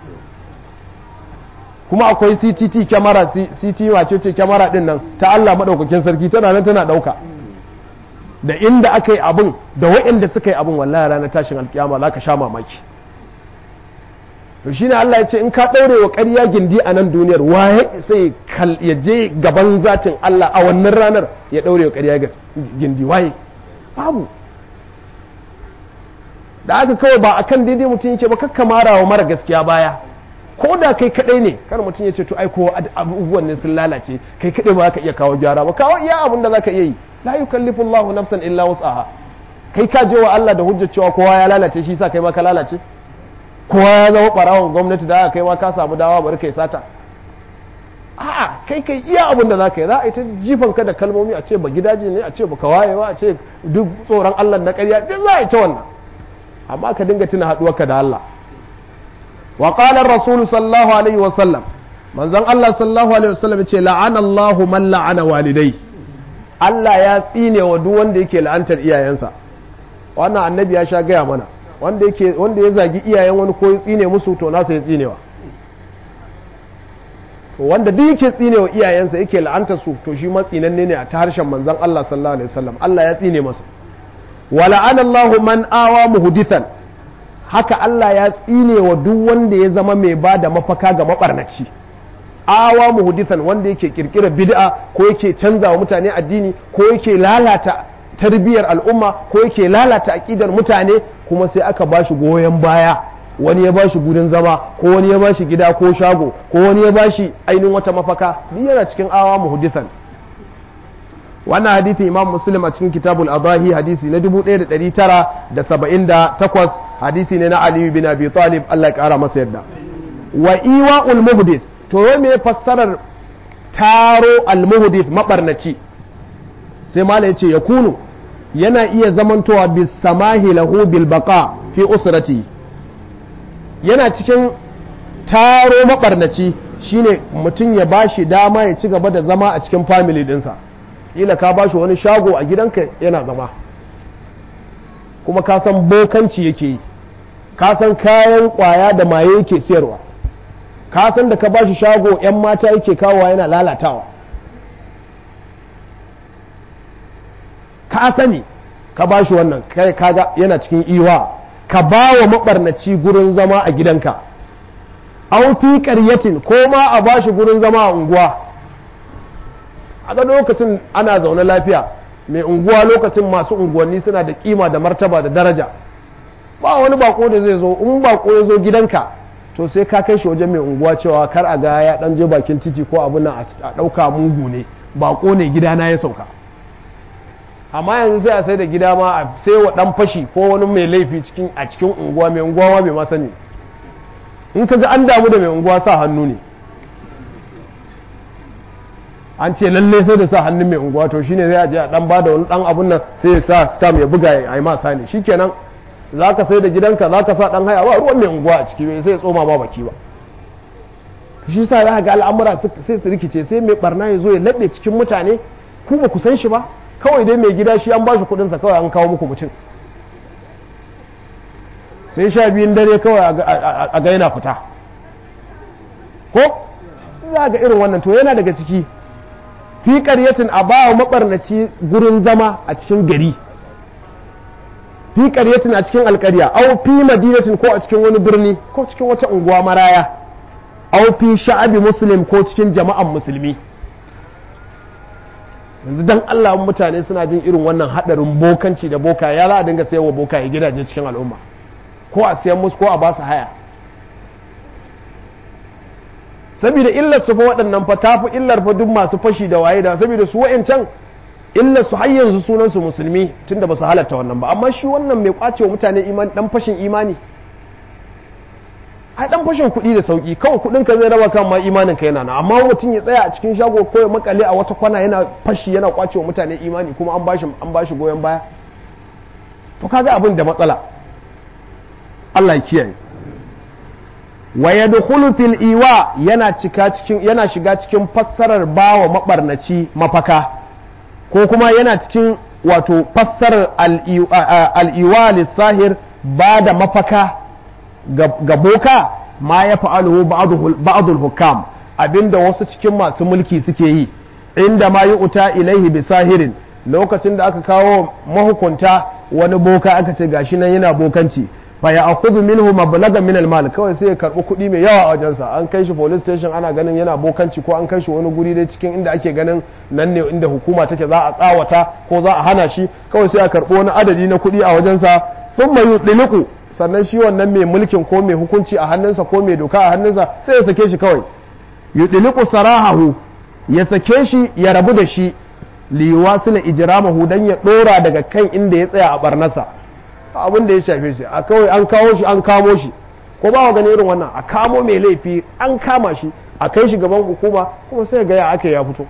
kuma akwai CCT kyamara, CCT wace ce kyamara din nan ta Allah madaukakin sarki, tana nan tana dauka da inda aka yi abin da waɗanda suka yi abin, wallahi ranar tashin alkiyama za ka sha mamaki. to shine Allah ya ce in ka daure wa ƙarya gindi a nan duniyar, waye sai ya je gaban zatin Allah a wannan ranar ya daure wa ƙarya gindi? waye? babu. da aka kawai ba akan daidai mutum yake ba, kakka mara wa mara gaskiya baya, ko da kai kadai ne. kar mutum ya ce to ai ko abubuwan ne sun lalace, kai kadai ba ka iya kawo gyara ba, kawo iya abin da zaka iya yi. la yukallifu Allahu nafsan illa wus'aha. kai ka je wa Allah da hujjar cewa kowa ya lalace, shi sa kai ma ka lalace? kowa ya zama barawon gwamnati da kai ma ka samu dawa bari kai sata? a'a, kai iya abin da zaka yi. za a yi ta jifan ka da kalmomi, a ce ba gidaje ne, a ce ba kawayewa, a ce duk tsoron Allah na ƙarya, duk za a yi ta wannan. amma ka dinga tuna haɗuwarka da Allah. وقال الرسول صلى الله عليه وسلم من زن الله صلى الله عليه وسلم يقول لعن الله من لعن والدي. Allah ya tsine wa duk wanda yake la'antar iyayensa. wannan annabi ya sha gaya mana, wanda ya zagi iyayen wani ko ya tsine musu, to nasa ya tsinewa. to wanda duk yake tsinewa iyayensa yake la'antar su, to shi ma tsinanne ne a ta harshen manzon Allah sallallahu alaihi wasallam. Allah ya tsine masa. wa la'ana Allahu man awa muhdithan, haka Allah ya tsine wa duk wanda ya zama mai ba da mafaka ga mabarnaci. awa muhdisan, wanda yake kirkira bid'a ko yake canza wa mutane addini, ko yake lalata tarbiyyar al'umma, ko yake lalata aqidar mutane, kuma sai aka bashi goyon baya. wani ya bashi gudun zama, ko wani ya bashi gida ko shago, ko wani ya bashi ainihin wata mafaka, duk yana cikin awa muhdisan. wannan hadisi Imam Muslim a cikin Kitabul Adahi hadisi na 1978 hadisi ne na Ali bin Abi Talib Allah ya kara masa yadda. Wa iwa'ul muhdith, to me fassarar taro al-muhdith mabarnaci? sai mala yace yakunu yana iya zamantowa bis samahi lahu bil baqa fi usrati, yana cikin taro mabarnaci shine mutum ya bashi dama ya ci gaba da zama a cikin family dinsa. Kila ka bashi wani shago a gidanka yana zama, kuma ka san bokanci yake yi, ka san kayan kwaya da maye yake siyarwa, ka san da ka bashi shago 'yan mata yake kawowa yana lalatawa, ka sani ka bashi wannan, kai kaga yana cikin iwa. Ka ba wa mabarnaci gurin zama a gidanka, an fi ƙaryatin ko ma a bashi gurin zama a unguwa. A ga lokacin ana zaune lafiya, mai unguwa lokacin masu unguwanni suna da kima da martaba da daraja, ba wani bako da zai zo. In bako ya zo gidanka to sai ka kai shi wajen mai unguwa cewa kar a ga ya dan je bakin titi ko abin nan a ɗauka mugu ne, bako ne gidana ya sauka. Amma yanzu sai a sai da gida ma a sai wa dan fashi ko wani mai laifi a cikin unguwa, mai unguwa ma bai ma sani. In ka ga an damu da mai unguwa sa hannu ne, an ce lalle sai da sa hannun mai unguwa, to shine zai aje a dan bada wani dan abun nan sai ya sa stamp ya buga ya yi ma sani, shikenan zaka sai da gidanka zaka sa dan haya ba ruwan mai unguwa a ciki, sai ya tsoma ma baki ba. Shi sa za ga al'amura sai su rikice, sai mai barna ya zo ya laɓe cikin mutane, ku ba ku san shi ba, kawai dai mai gida shi an ba shi kudinsa kawai an kawo muku mutum, sai 12 dare kawai a ga yana fita ko za ga irin wannan. To yana daga ciki fi ƙaryatin a ba wa maɓarnaci gurin zama a cikin gari, fi ƙaryatin a cikin alƙarya, au fi madinatin ko a cikin wani birni ko cikin wata unguwa maraya, au fi sha'abi muslim ko cikin jama'an musulmi. Yanzu dan Allah mutane suna jin irin wannan hadarin bokanci da boka, ya za a dinga sayarwa boka ya gidaje cikin al'umma, ko a siyan musu ko a ba su haya. Saboda illar su fa waɗannan fa tafi illar fa duk masu fashi da waye da, saboda su wa'ancan illar su har yanzu sunan su musulmi tunda ba su halatta wannan ba, amma shi wannan mai kwacewa mutane imani, dan fashin imani. Ai dan fashin kuɗi da sauki, kawai kuɗin ka zai raba kan ma imanin ka yana nan, amma mutum ya tsaya a cikin shago ko ya makale a wata kwana yana fashi yana kwacewa mutane imani, kuma an bashi goyon baya. To kaga abin da matsala. Allah ya kiyaye. Wa yadkhulu fil iwa yana shiga cikin fassarar bawa mabarnaci mafaka, ko kuma yana cikin wato fassarar al-iwa lis-sahir ba da mafaka ga boka, ma ya fa'aluhu ba'dul hukam, abinda wasu cikin masu mulki suke yi, inda ma yu'ta ilaihi bi sahirin, lokacin da aka kawo mahukunta wani boka aka ce gashi nan yana bokanci, fa ya akhudhu minhu mablaga min al-mal, kawai sai ya karbi kuɗi mai yawa a wajensa. An kai shi police station ana ganin yana bokanci, ko an kai shi wani guri dai cikin inda ake ganin nan ne inda hukuma take za a tsawata ko za a hana shi, kawai sai a karbi wani adadi na kuɗi a wajensa, thumma yudliqu, sannan shi wannan mai mulkin ko mai hukunci a hannunsa ko mai doka a hannunsa sai ya sake shi kawai. Yudliqu sarahahu, ya sake shi ya rabu da shi, liwasila ijramahu, dan ya dora daga kan inda ya tsaya a barnasa, abin da ya shafe shi a kawai an kawo shi an kamo shi, ko ba wa gani irin wannan, a kamo mai laifi an kama shi a kai shi gaban hukuma, kuma sai ga ya aka ya fito.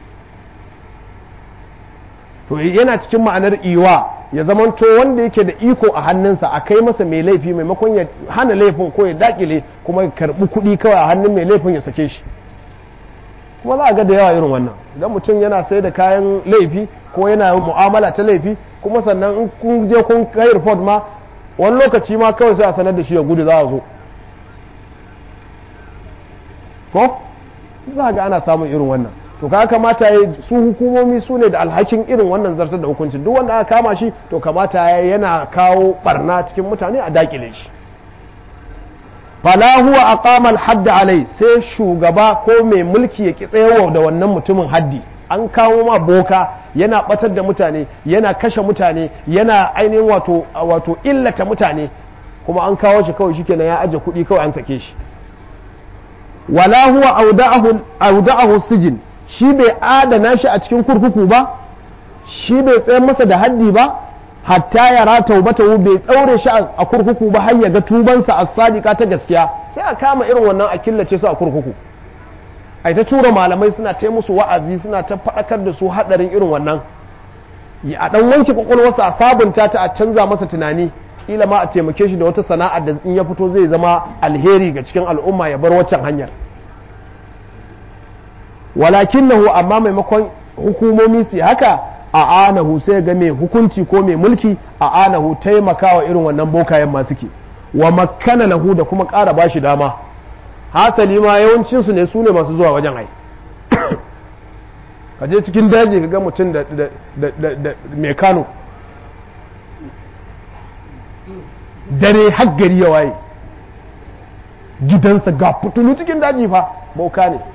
To yana cikin ma'anar iwa, ya zamanto wanda yake da iko a hannunsa a kai masa mai laifi, maimakon ya hana laifin ko ya dakile, kuma ya karbi kuɗi kawai a hannun mai laifin ya sake shi. Kuma za a ga da yawa irin wannan, idan mutum yana sai da kayan laifi ko yana mu'amala ta laifi, kuma sannan in kun je kun kai report ma wani lokaci ma kawai sai a sanar da shi ya gudu, za a zo ko za ga ana samun irin wannan. To ka kamata ya su hukumomi su ne da alhakin irin wannan zartar da hukuncin, duk wanda aka kama shi to kamata ya yana kawo barna cikin mutane a dakile shi. Fala huwa aqama al-hadd alai, sai shugaba ko mai mulki ya ki tsayawa da wannan mutumin haddi. An kawo ma boka yana batar da mutane, yana kashe mutane, yana ainihin wato illata mutane, kuma an kawo shi kawai shikenan ya aje kuɗi kawai an sake shi. Wala huwa auda'ahu sijin, shi bai adana shi a cikin kurkuku ba, shi bai tsayar masa da haddi ba hatta ya rata bata bai tsaure shi a kurkuku ba har ya ga tubansa as-sadiqa ta gaskiya sai a kama irin wannan a killace su a kurkuku ai ta tura malamai suna ta musu wa'azi suna ta faɗakar da su hadarin irin wannan a dan wanke kwakwalwarsa a sabunta ta a canza masa tunani kila ma a taimake shi da wata sana'ar da in ya fito zai zama alheri ga cikin al'umma ya bar waccan hanyar walakinahu amma maimakon hukumomi su haka a anahu sai ga mai hukunci ko mai mulki a anahu taimakawa irin wannan bokayen masu ke wa makkana lahu da kuma ƙara bashi dama hasali ma yawancinsu ne su ne masu zuwa wajen ai ka je cikin daji ka ga mutum da mai kano dare haggari ya waye gidansa ga fitulu cikin daji fa boka ne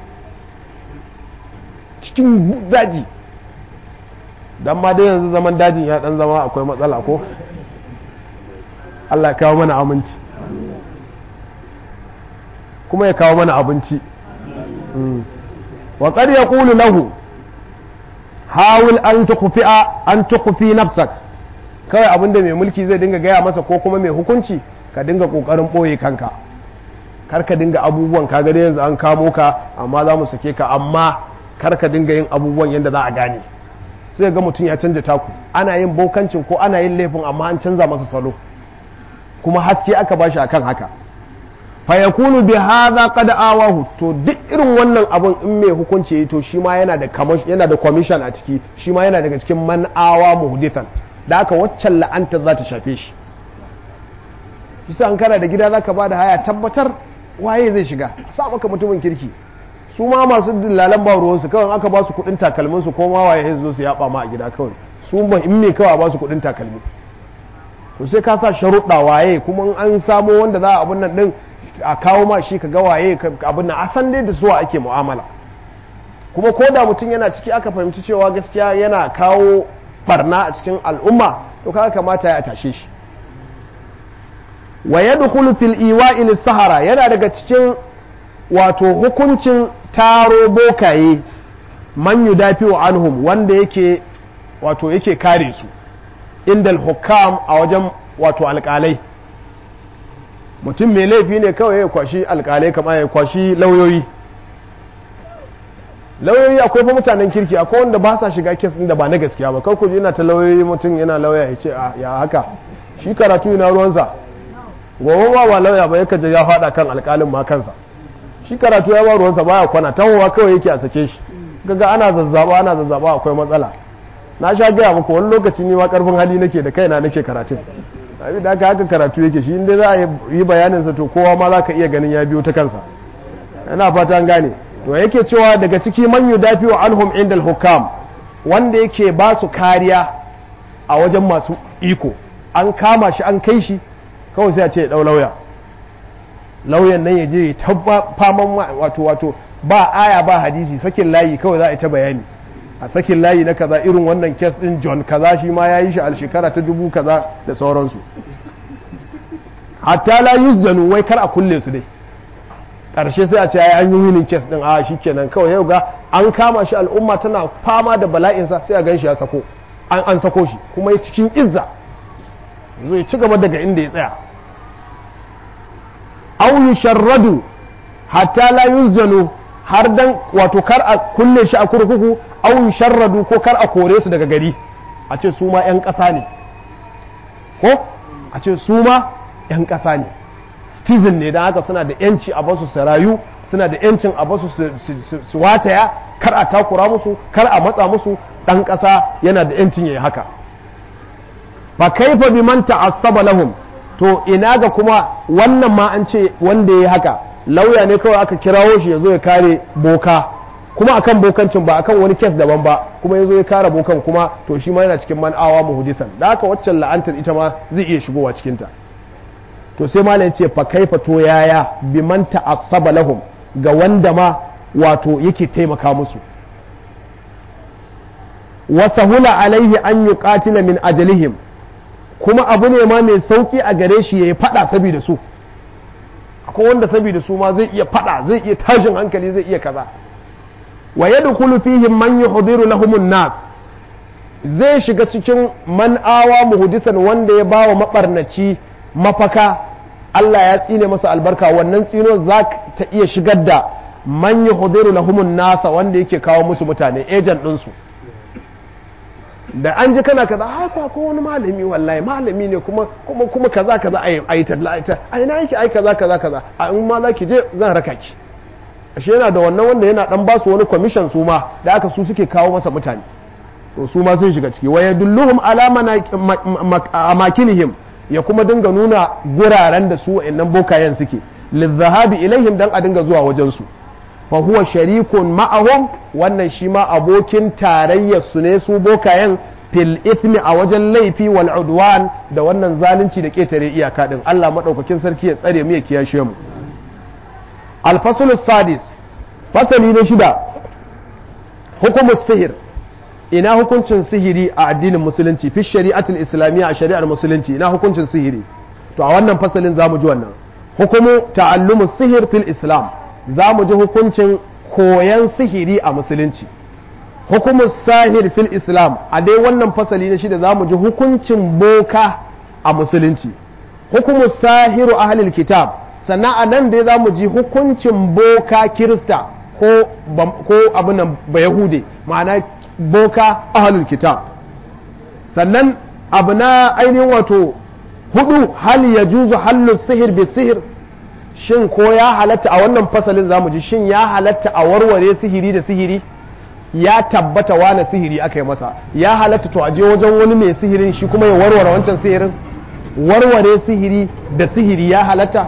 cikin daji dan ma dai yanzu zaman dajin ya dan zama akwai matsala ko Allah ya kawo mana aminci kuma ya kawo mana abinci wa qad yaqulu lahu hawil an tukhfi nafsak kawai abinda mai mulki zai dinga gaya masa ko kuma mai hukunci ka dinga kokarin boye kanka kar ka dinga abubuwan kaga dai yanzu an kamo ka amma za mu sake ka amma kar ka dinga yin abubuwan yadda za a gane sai ga mutum ya canja taku ana yin bokancin ko ana yin laifin amma an canza masa salo kuma haske aka bashi akan haka fa yakunu bi hadha qad awahu to duk irin wannan abun in mai hukunci yayi to shi ma yana da commission a ciki shi ma yana daga cikin man awa muhdithan da aka waccan la'anta za ta shafe shi kisa an kana da gida zaka bada haya tabbatar waye zai shiga sa maka mutumin kirki su ma masu dillalan ba ruwansu kawai aka ba su kudin takalmin su ko ma waye zo su yaba ma a gida kawai su ba in me kawai ba su kudin takalmi to sai ka sa sharuɗa waye kuma an samo wanda za a abun nan din a kawo ma shi ka ga waye abun nan a san dai da suwa ake mu'amala kuma ko da mutum yana ciki aka fahimci cewa gaskiya yana kawo barna a cikin al'umma to kaga kamata ya tashe shi wa yadkhulu fil iwa'i lis-sahara yana daga cikin wato hukuncin taro bokaye man yudafi'u anhum wanda yake wato yake kare su indal hukam a wajen wato alƙalai mutum mai laifi ne kawai ya kwashi alƙalai kamar ya kwashi lauyoyi akwai fa mutanen kirki akwai wanda ba sa shiga kes din da ba na gaskiya ba kar ku ji yana ta lauyoyi mutum yana lauya ya ce ya haka shi karatu yana ruwansa gobe ba lauya ba yake ya faɗa kan alƙalin ma kansa shi karatu ya ba ruwansa baya kwana tawowa kawai yake a sake shi kaga ana zazzaba akwai matsala na sha gaya muku wani lokaci ni ma karfin hali nake da kaina nake karatun abin da haka karatu yake shi inda za a yi bayaninsa to kowa ma za ka iya ganin ya biyo ta kansa yana fata an gane to yake cewa daga ciki man yudafi wa anhum indal hukam wanda yake ba su kariya a wajen masu iko an kama shi an kai shi kawai sai a ce ya dau lauyan nan ya je ta faman wato ba aya ba hadisi sakin layi kawai za a yi ta bayani a sakin layi na kaza irin wannan kes din John kaza shi ma ya yi shi a shekara ta 1000 kaza da sauransu hatta la yusjanu wai kar a kulle su dai ƙarshe sai a ce ai an yi winning kes din a shikenan kawai yau ga an kama shi al'umma tana fama da bala'insa sai a gan shi ya sako an sako shi kuma ya cikin izza zai ci gaba daga inda ya tsaya aw yusharradu hatta la yusjanu har dan wato kar a kulle shi a kurkuku aw yusharradu ko kar a kore su daga gari a ce su ma 'yan ƙasa ne ko a ce su ma 'yan ƙasa ne citizen ne don haka suna da 'yanci a basu su rayu suna da 'yancin a basu su wataya kar a takura musu kar a matsa musu ɗan ƙasa yana da 'yancin ya yi haka fa kaifa biman ta'assaba lahum to ina ga kuma wannan ma an ce wanda ya yi haka lauya ne kawai aka kirawo shi ya zo ya kare boka kuma akan bokancin ba akan wani kes daban ba kuma ya zo ya kare bokan kuma to shi ma yana cikin man'awa muhdisan da haka waccan la'antar ita ma zai iya shigowa cikinta to sai malam ya ce fa kaifa to yaya biman ta'assaba lahum ga wanda ma wato yake taimaka musu wa sahula alaihi an yuqatila min ajalihim kuma abu ne ma mai sauki a gare shi yayi fada saboda su akwai wanda saboda su ma zai iya fada zai iya tashin hankali zai iya kaza wa yadkhulu fihim man yuhdiru lahumun nas zai shiga cikin man'awa muhudisan wanda ya bawa mabarnaci mafaka Allah ya tsine masa albarka, wannan tsino za ta iya shigar da man yuhdiru lahumun nasa wanda yake kawo musu mutane agent ɗinsu. Da an ji kana kaza haka ko wani malami wallahi malami ne kuma kaza ayi talla ai na yake ai kaza a in ma zaki je zan raka ki. Ashe yana da wannan wanda yana dan basu wani commission su ma da aka su suke kawo masa mutane, to su ma sun shiga ciki. wa yadulluhum ala amakinihim, ya kuma dinga nuna guraren da su wa'annan bokayen suke, lizahabi ilaihim dan a dinga zuwa wajen su. fa huwa sharikun ma'ahum, wannan shi ma abokin tarayyar su ne su bokayen, fil ithmi a wajen laifi wal udwan da wannan zalunci da ketare iyaka din. Allah madaukakin sarki ya tsare mu ya kiyashe mu. al-fasl sadis, fasali na shida, hukumus sihir, ina hukuncin sihiri a addinin musulunci, fi shari'atul islamiyya, a shari'ar musulunci ina hukuncin sihiri. To a wannan fasalin zamu ji wannan hukumu ta'allumus sihir fil islam, zamu ji hukuncin koyan sihiri a musulunci. Hukumus sahir fil islam, a dai wannan fasali na shida zamu ji hukuncin boka a musulunci. Hukumus sahiru ahlil kitab, sannan a nan dai zamu ji hukuncin boka kirista ko abin nan ba yahude, ma'ana boka ahlul kitab. Sannan abu na ainihin wato hudu, hal ya juzu hallu sihir bi sihir, shin ko ya halatta a wannan fasalin zamu ji shin ya halatta a warware sihiri da sihiri, ya tabbata wane sihiri aka yi masa, ya halatta to a je wajen wani mai sihirin shi kuma ya warware wancan sihirin, warware sihiri da sihiri ya halatta.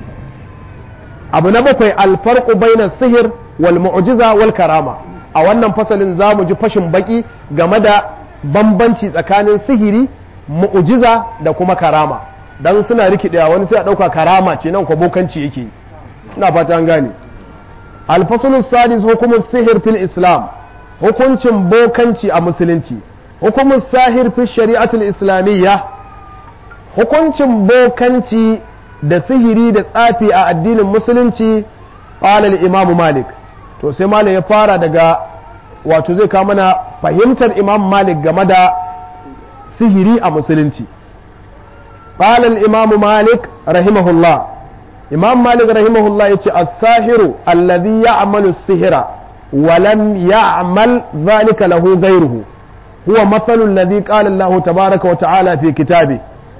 Abu na bakwai, alfarqu baina sihir wal mu'jiza wal karama, a wannan fasalin za mu ji fashin baki game da bambanci tsakanin sihiri, mu'jiza da kuma karama, dan suna rikidewa, wani sai a dauka karama ce nan ko bokanci yake, ina fata an gane. Al-faslu sadis, hukumus sihir fil islam, hukuncin bokanci a musulunci. Hukumus sahir fi shari'atul islamiyya, hukuncin bokanci da sihiri da tsafi a addinin musulunci. Qala al-imam Malik, to sai Malik ya fara daga wato zai kawo mana fahimtar Imam Malik game da sihiri a musulunci. Qala al-imam Malik rahimahullah, Imam Malik rahimahullah yace as-sahiru alladhi ya'malu as-sihra wa lam ya'mal dhalika lahu ghayruhu huwa mathalu alladhi qala Allah tabaaraka wa ta'ala fi kitabi.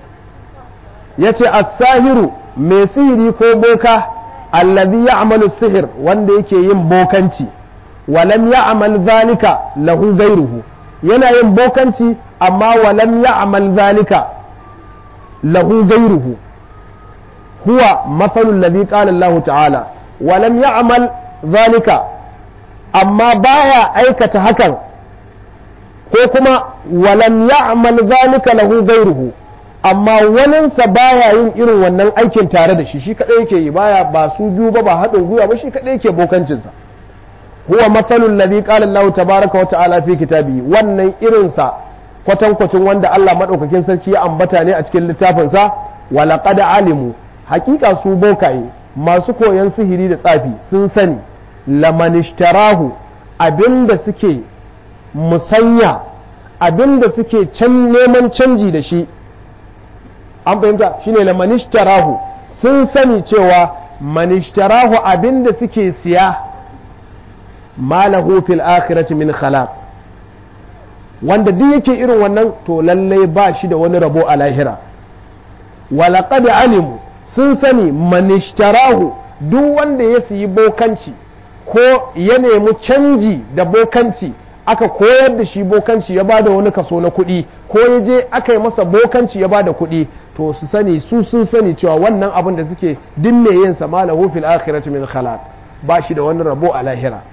Yace as-sahiru mai sihiri ko boka, alladhi ya'malu as-sihr wanda yake yin bokanci, wa lam ya'mal dhalika lahu ghayruhu, yana yin bokanci amma wa lam ya'mal dhalika lahu ghayruhu huwa mathalu alladhi qala Allah ta'ala, wa lam ya'mal dhalika, amma baya aikata hakan, ko kuma wa lam ya'mal dhalika lahu ghayruhu, amma waninsa baya yin irin wannan aikin tare da shi, shi kadai yake yi, baya ba su biyu ba haɗin gwiwa ba, shi kadai yake bokancinsa. Huwa mathalul ladhi qala Allah tabaaraka wa ta'ala fi kitabi, wannan irinsa kwatankwacin wanda Allah madaukakin sarki ya ambata ne a cikin littafinsa. Wa laqad alimu, hakika su bokaye masu koyan sihiri da tsafi sun sani, lamanishtarahu, abinda suke musanya, abinda suke neman canji da shi, an fahimta shine lamanishtarahu, sun sani cewa manishtarahu abinda suke siya, malahu fil akhirati min khalaq, wanda duk yake irin wannan to lallai ba shi da wani rabo a lahira. Walaqad alimu, sun sani manishtarahu, duk wanda ya siyi bokanci ko ya nemi canji da bokanci, aka koyar da shi bokanci ya bada wani kaso na kuɗi, ko ya je aka yi masa bokanci ya bada kuɗi, to su sani, su sun sani cewa wannan abin da suke dinne yin sa malahu fil akhirati min khalaq, ba shi da wani rabo a lahira.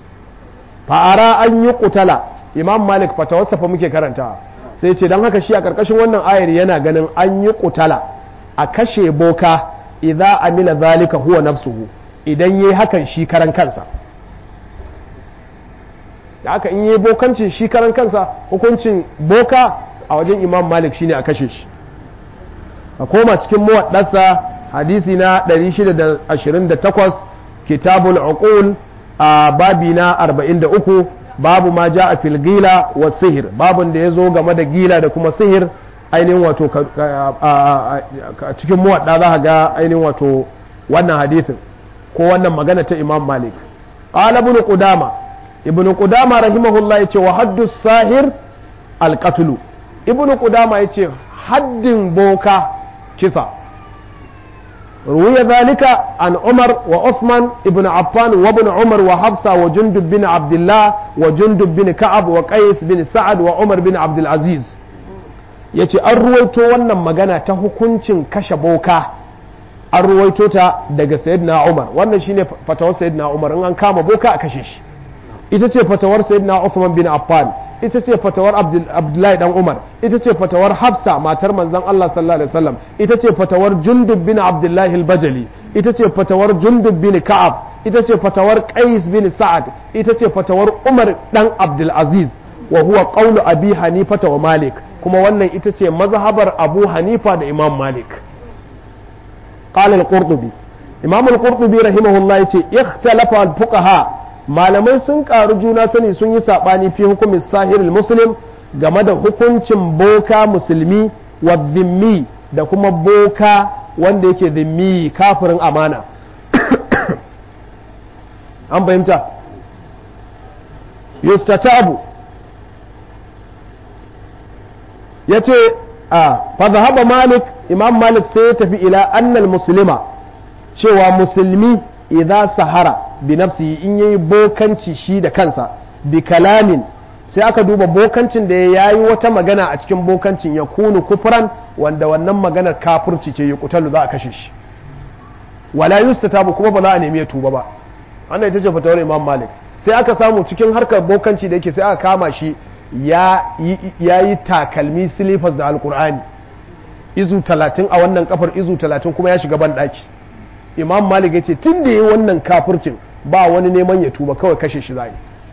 Fa'ara an yi kutala, Imam Malik fatawarsa fa muke karantawa, sai ce don haka shi a karkashin wannan ayar yana ganin an yi kutala, a kashe boka, idza amila zalika huwa nafsuhu, idan yayi hakan shi karan kansa. Da haka in yi bokancin shi karan kansa, hukuncin boka a wajen Imam Malik shine a kashe shi. A koma cikin muwaddarsa hadisi na 628, kitabul uqul, a babi na 43, babu ma ja'a fil gila wa sihir, babun da yazo game da gila da kuma sihir ainihin wato cikin muwadda za ga ainihin wato wannan hadisin ko wannan magana ta Imam Malik. Qala ibn Qudama rahimahullah yace wa haddu sahir al-qatl. Ibn Qudama yace haddin boka kisa. ruwiya zalika an Umar wa Uthman ibn Affan wa ibn Umar wa Hafsa wa Jundub bin Abdullah wa Jundub bin Ka'ab wa Qais bin Sa'ad wa Umar bin Abdul Aziz. Yace an ruwaito wannan magana ta hukuncin kashe boka, an ruwaito ta daga Sayyidina Umar. Wannan shine fatawar Sayyidina Umar, in an kama boka a kashe shi. Ita ce fatawar Sayyidina Uthman bin Affan, ita ce fatawar Abdullahi dan Umar, ita ce fatawar Hafsa matar manzon Allah sallallahu alaihi wasallam, ita ce fatawar Jundub bin Abdullahi al-Bajali, ita ce fatawar Jundub bin Ka'ab, ita ce fatawar Qais bin Sa'ad, ita ce fatawar Umar dan Abdul Aziz, wa huwa qawlu Abi Hanifa wa Malik, kuma wannan ita ce mazhabar Abu Hanifa da Imam Malik. Qala al-Qurtubi, Imam al-Qurtubi rahimahullah yace ikhtalafa al-fuqaha, malamai sun karu juna sani sun yi sabani fi hukumin sahirul muslim game da hukuncin boka musulmi wa dhimmi da kuma boka wanda yake dhimmi kafirin amana. An fahimta? Yustatabu yace fa zahaba Malik, Imam Malik sai ya tafi ila annal muslima, cewa musulmi idza sahara bi nafsihi, in yayi bokanci shi da kansa, bi kalamin, sai aka duba bokancin da yayi wata magana a cikin bokancin ya kunu kufran, wanda wannan maganar kafirci ce, ya kutalu za a kashe shi, wala yustatabu, kuma ba za a nemi ya tuba ba. Wannan ita ce fatawar Imam Malik. Sai aka samu cikin harkar bokanci da yake, sai aka kama shi ya yi takalmi silifas da alkur'ani izu 30 a wannan kafar, izu 30 kuma ya shiga ban daki. Imam Malik ya ce tun da yi wannan kafircin ba wani neman ya tuba, kawai kashe shi zai.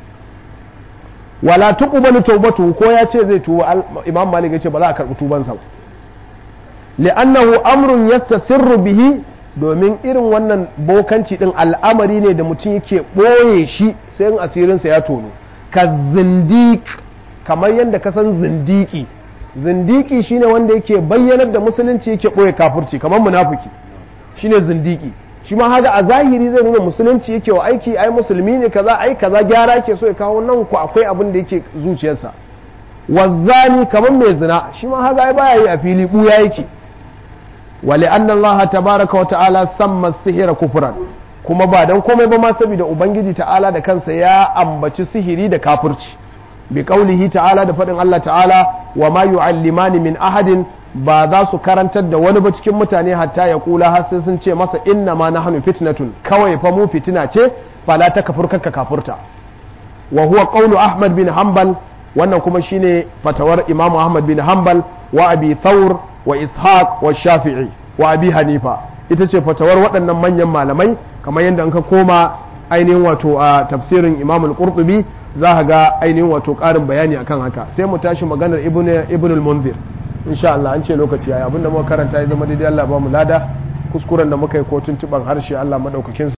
Wala tuqbalu tawbatu, ko ya ce zai tuba, Imam Malik ya ce ba za a karbi tubansa ba. Li'annahu amrun yastasirru bihi, domin irin wannan bokanci din al'amari ne da mutum yake boye shi sai in asirinsa ya tono. Ka zindiq, kamar yadda ka san zindiki. Zindiki shine wanda yake bayyanar da musulunci yake boye kafirci, kamar munafiki shine zindiki. Shi ma haka a zahiri zai nuna musulunci yake wa aiki, ai musulmi ne kaza, ai kaza gyara yake so ya kawo, nan ku akwai abin da yake zuciyarsa. Wazzani, kamar mai zina, shi ma haka ai baya yi a fili, buya yake. Wali anna Allah tabaraka wa ta'ala samma sihira kufran, kuma ba dan komai ba ma saboda ubangiji ta'ala da kansa ya ambaci sihiri da kafirci. Bi qaulihi ta'ala, da fadin Allah ta'ala, wa ma yu'allimani min ahadin, ba za su karantar da wani ba cikin mutane hatta ya kula har sai sun ce masa inna ma nahnu fitnatun, kawai fa mu fitina ce, fala ta kafur kakka kafurta. Wa huwa qawlu Ahmad bin Hanbal, wannan kuma shine fatawar Imam Ahmad bin Hanbal wa Abi Thawr wa Ishaq wa Shafi'i wa Abi Hanifa. Ita ce fatawar waɗannan manyan malamai, kamar yadda an ka koma ainihin wato a tafsirin Imam al-Qurtubi za ka ga ainihin wato ƙarin bayani akan haka. Sai mu tashi maganar Ibn al-Munzir insha Allah. An ce lokaci yayi, abinda muka karanta ya zama daidai Allah ba mu lada, kuskuren da muka yi ko tuntuban harshe Allah madaukakin